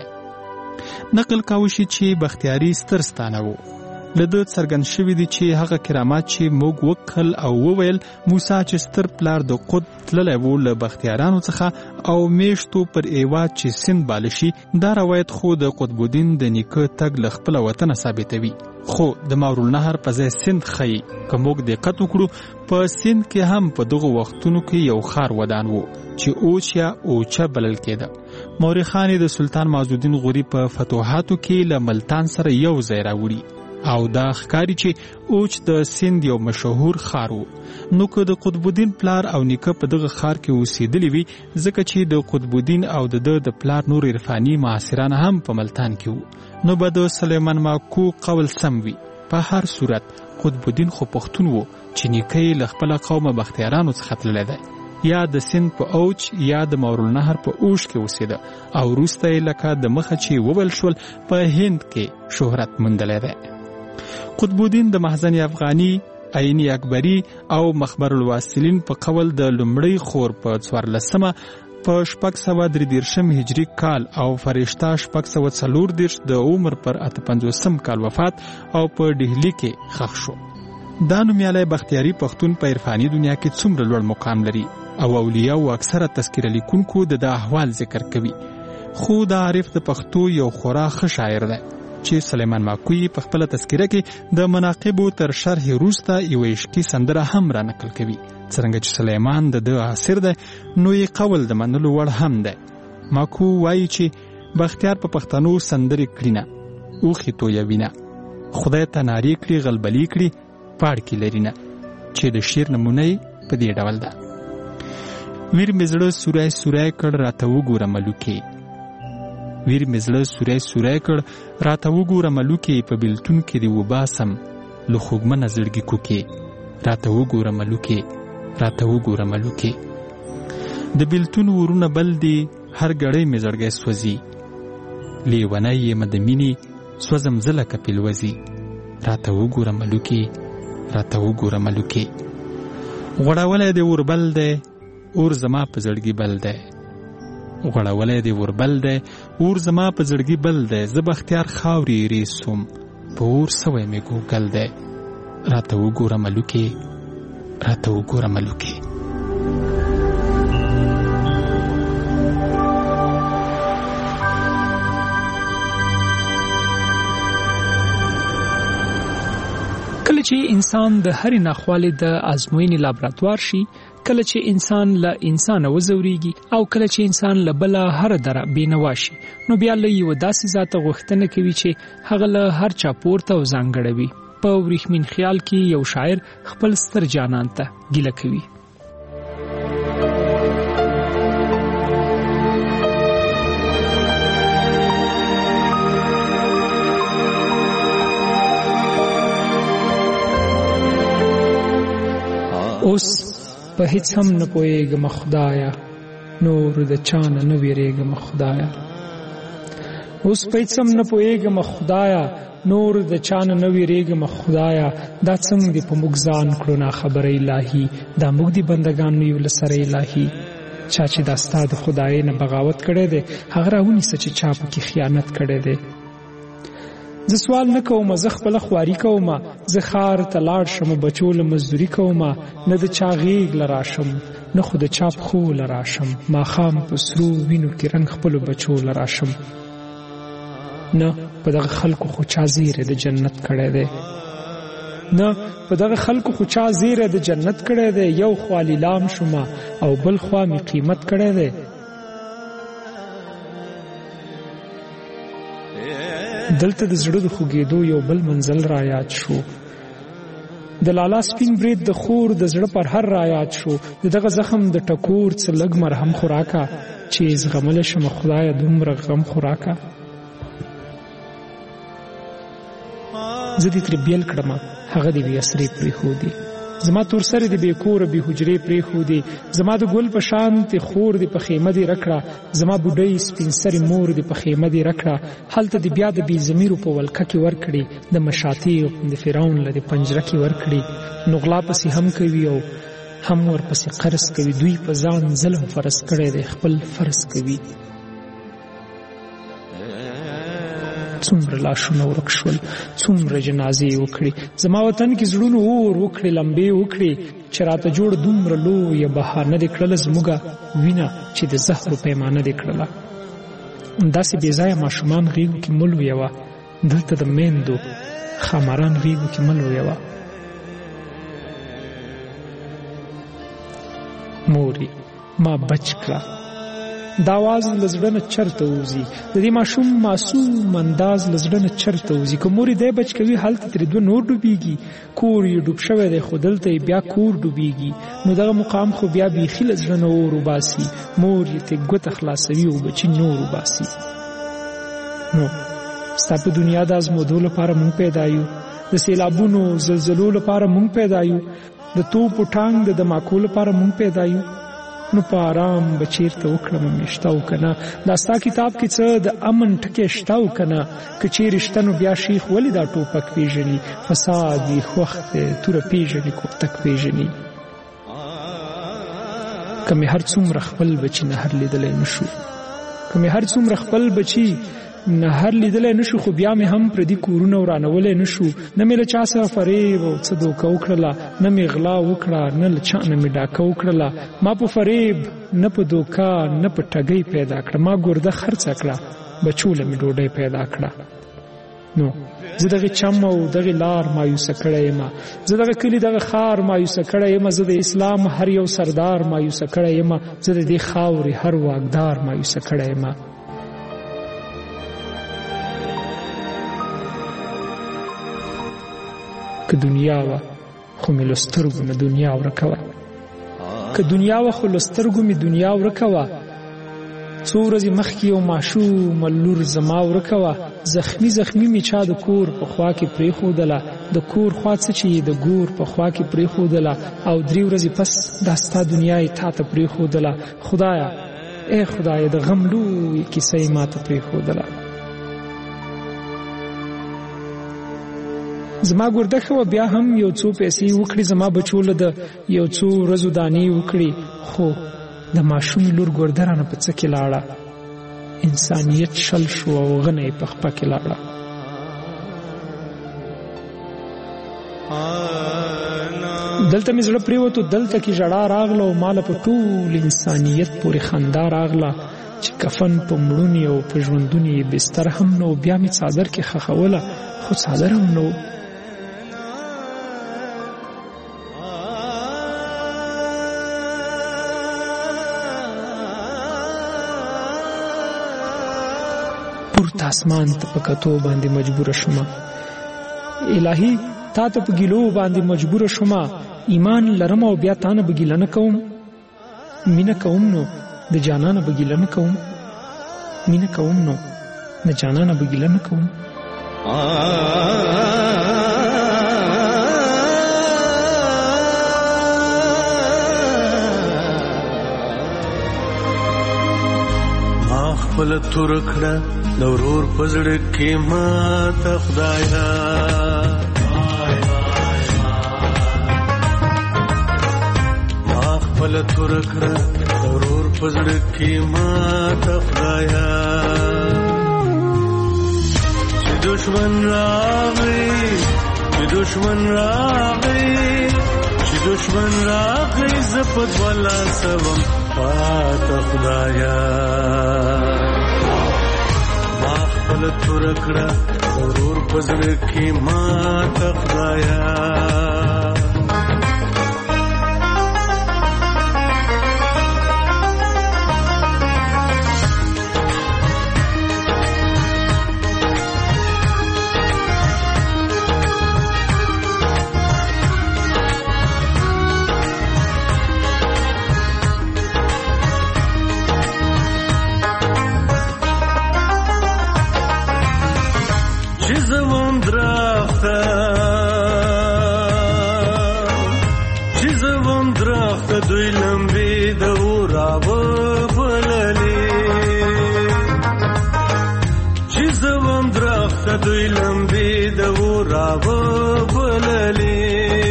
دی. نقل کاوه شي چې بختیاري ستر ستانه و. له ده څرګند شوي دي چې هغه کرامات چې موږ وکړل او وویل موسی چې ستر پلار د قطب تللی و له بختیارانو څخه او میشتو پر ایواد چې سند باله شي، دا روایت خو د قطب الدین د نیکه تګ له خپله وطنه ثابتوي. خو د ماورالنهر په ځای سند ښیي. که موږ دقت وکړو په سند کې هم په دغو وختونو کې یو ښار ودان و چې اوچ یا اوچه بلل کېده. مورخان د سلطان معزالدین غوري په فتوحاتو کې له ملتان سره یو ځای راوړي او دا ښکاري چې اوچ د سند یو مشهور ښار و. نو که د قطب الدین پلار او نیکه په دغه ښار کې اوسېدلی وي ځکه چې د قطب الدین او د پلار نور عرفاني معاصران هم په ملتان کې وو، نو به د سلیمان ماکو قول سم وي. په هر صورت قطب الدین خو پښتون و چې نیکه یې له خپله قومه بختیارانو څخه تللی دی. یا د سند په اوچ یا د ماورالنهر په اوش کې اوسېده او وروسته یې لکه د مخه چې وویل شول په هند کې شهرت موندلی دی. قطب الدین د محزن افغاني، عیني اکبری او مخبر الواصلین په قول د لومړی خور په 14مه په 633 هجری کال او فرشته 640 د عمر پر 58 کال وفات او په ډهلی کې ښخ شو. دا نومیالی بختیاري پښتون په عرفاني دنیا کې څومره لوړ مقام لري او اولیاء او اکثره تذکره لیکونکو د احوال ذکر کوي. خو دا عارف د پښتو یو خورا ښه شاعر دی چې سلیمان ماکوی په خپله تذکره کې د مناقبو تر شرح وروسته یو عشقي سندره هم را نقل کوي. څرنګه چې سلیمان د ده عاصر دی نو یې قول د منلو وړ هم دی. ماکو وایي چې بختیار په پښتنو سندرې کړي نه، اوښې تویوي نه، خدای ته نارې کړي غلبلي کړي پاړکي لري نه، چې د شعر نمونه یې په دې ډول ده: ویر مې زړه سوری سوری کړ راته وګوره ملوکې، ویر مې زړه سوری سوری کړ راته وګوره ملوکې، په بیلتون کې دې وباسم له خوږمنه زړګي کوکې، راته وګوره ملوکې، راته وګوره ملوکې. د بیلتون ورونه بل دي هر ګړی مې زړګی سوځي، لیونی یم د مینې سوځم زه لکه پیلوزي، راته وګوره ملوکې، راته وګوره ملوکې. غوړولی دې وربل دی اور زما په زړګي بل دی، غوړولی دې وربل دی اور زما په زړګي بل دی، زه بختیار خاورې ریس سوم په اور سوی مې ګوګل دی، راته وګوره ملوکې، راته وګوره ملوکې. کله چې انسان د هرې ناخوالې د ازموینې لابراتوار شي، کله چې انسان له انسانه وځورېږي او کله چې انسان له بله هره دره بېنوا شي، نو بیا له یوه داسې ذاته غوښتنه کوي چې هغه له هر چا پورته او ځانګړی وي. په وریښمین خیال کې یو شاعر خپل ستر جانان ته ګیله کوي: اوس په هیڅ هم نه پوهېږم خدایا، نور د چا نه ویرېږم خدایا، اوس په هیڅ هم نه پوهېږم خدایا، نور د چا نه ویرېږم خدایا. دا څنګه دې په موږ ځان کړو ناخبره الهي، دا موږ دې بندګان یو له سره الهي. چا چې دا ستا د خدای نه بغاوت کړی دی هغه راونیسه چې چا پکې خیانت کړی دی. زه سوال نه کوم، زه خپله خواري کوم، زه ښار ته لاړ شم بچو له مزدوري کوم، نه د چا غېږ له راشم نه خو د چا پښو له راشم، ماښام په سرو وینو کې رنګ خپلو بچو له راشم. نه په دغه خلکو خو چا زیری د جنت کړی دی، نه په دغه خلکو خو چا زیره د جنت کړی دی، یو خوا لیلام شومه او بل خوا می قیمت کړی دی. دلته د زړه د خوږېدو یو بل منزل را یاد شو. د لالا سپین برید د خور د زړه پر هر را یاد شو. د دغه زخم د ټکور څه لږ مرهم خوراکه، چې زغملی شمه خدایه دومره غم خوراکه. زه دې ترې بیل کړمه هغه دې بې اسرې پرېښودې، زما تور سرې دې بې کوره بې حجرې پرېښودې، زما د ګل په شانتې خور دې په خیمه دې رکړه، زما بوډۍ سپین سرې مور دې په خیمه دې رکړه. هلته دې بیا د بې ضمیرو په ولکه کې ورکړې، د مشاتې د فرعون له دې پنجره کې ورکړې. نو غلا پسې هم کوي او هم ورپسې قرض کوي، دوی په ځان ظلم فرض کړی دی، خپل فرض کوي. څومره لاشونه ورک شول، څومره جنازې وکړي، زما وطن کې زړونو اور وکړي، لمبې وکړي، چې راته جوړ دومره لویه بهانه دې کړله زموږه وینه، چې د زهرو پیمانه دې کړله. داسې بې ځایه ماشومان غېږو کې مه لویوه، دلته د میندو خاماران غېږو کې مه لویوه. مورې ما بچ کړه، دا آواز له زړه نه چرته وځي، د دې ماشوم معصوم انداز له زړه نه چرته وځي. که مور یې دی بچ کوي هلته ترې دوه نور ډوبېږي، کور یې ډوب شوی دی خو دلته یې بیا کور ډوبېږي. نو دغه مقام خو بیا بیخي له زړه نه اور وباسي، مور یې ترې ګوته خلاصوي او بچي نور وباسي. نو ستا په دنیا د ازمودو لپاره مونږ پیدا یو، د سیلابونو زلزلو لپاره مونږ پیدا یو، د توپو ټانک د دماکو لپاره مونږ پیدا یو. نو په آرام به چیرته وکړم میشته او که نه، دا ستا کتاب کې څه د امن ټکی شته او که نه. که چیرې شته نو بیا شیخ ولې دا ټوپک پیژني، فساد وي خوښ دی توره پیژني کوتک پیژني. که مې هر څومره خپل بچي نهر لیدلی نشو، که مې هر څومره خپل بچي نهر لیدلی نشو، خو بیا مې هم پردي کورونه ورانولی نشو. نه مې له چا سره فریب او څه دوکه وکړله، نه مې غلا وکړه، نه له چا نه مې ډاکه وکړله. ما په فریب نه په دوکه نه په ټګۍ پیدا کړه، ما ګرده خرڅه کړه، بچو له مې ډوډۍ پیدا کړه. نو زه دغه چم او دغه لار مایوسه کړی یم، زه دغه کلي دغه ښار مایوسه کړی یم، زه د اسلام هر یو سردار مایوسه کړی یم، زه د دې خاورې هر واکدار مایوسه کړی یم. که دنیا وه خو مې له سترګو نه دنیا ورکه وه، که دنیا وه خو له سترګو مې دنیا ورکه وه. څو ورځې مخکې یو ماشومه لور زما ورکه وه، زخمی زخمی مې چا د کور په خوا کې پرېښودله، د کور خوا څه چې یې د ګور په خوا کې پرېښودله، او 3 ورځې پس دا ستا دنیا یې تا ته پرېښودله. خدایه ای خدایه د غم لویې کیسه یې ما ته پرېښودله. زما ګرده ښه وه بیا هم یو څو پیسې وکړي، زما بچو له د یو څو ورځو دانې وکړي، خو د ماشومې لور ګرده رانه په څه کې لاړه، انسانیت شل شو او غنه یې په خپه کې لاړه. دلته مې زړه پرېوتو، دلته کې ژړا راغله او ماله په ټول انسانیت پورې خندا راغله، چې کفن په مړونې او په ژوندونې یې بستر هم نه و، بیا مې څادر کې خښوله خو څادر هم نه و. پورته اسمان ته په کتو باندې مجبوره شومه، الهي تا ته په ګیلو باندې مجبوره شومه. ایمان لرم او بیا تا نه به ګیله نه کوم، مینه کوم نو د جانانه به ګیله نه کوم، مینه کوم نو د جانانه به ګیله نه کوم. ما خپل تور کړه د ورور په زړه کې ماته خدایا، ما خپل تور کړه د ورور په زړه کې ماته خدایا. چې دشمن راغی چې دشمن راغی زه په دوله سوم پاته خدایا. ما خپل تور کړه د ضرور پزړه کې ما ته خدایا دوی لمبي د وراب بللي چې زوم درخت دوی لمبي د وراب بللي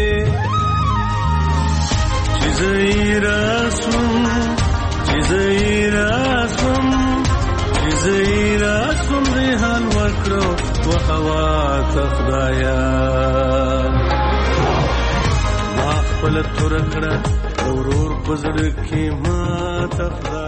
چې زیراسم ریحان وکړو وهوا تخدایا ما خپل تور کړه ورور پزړه کې ما ته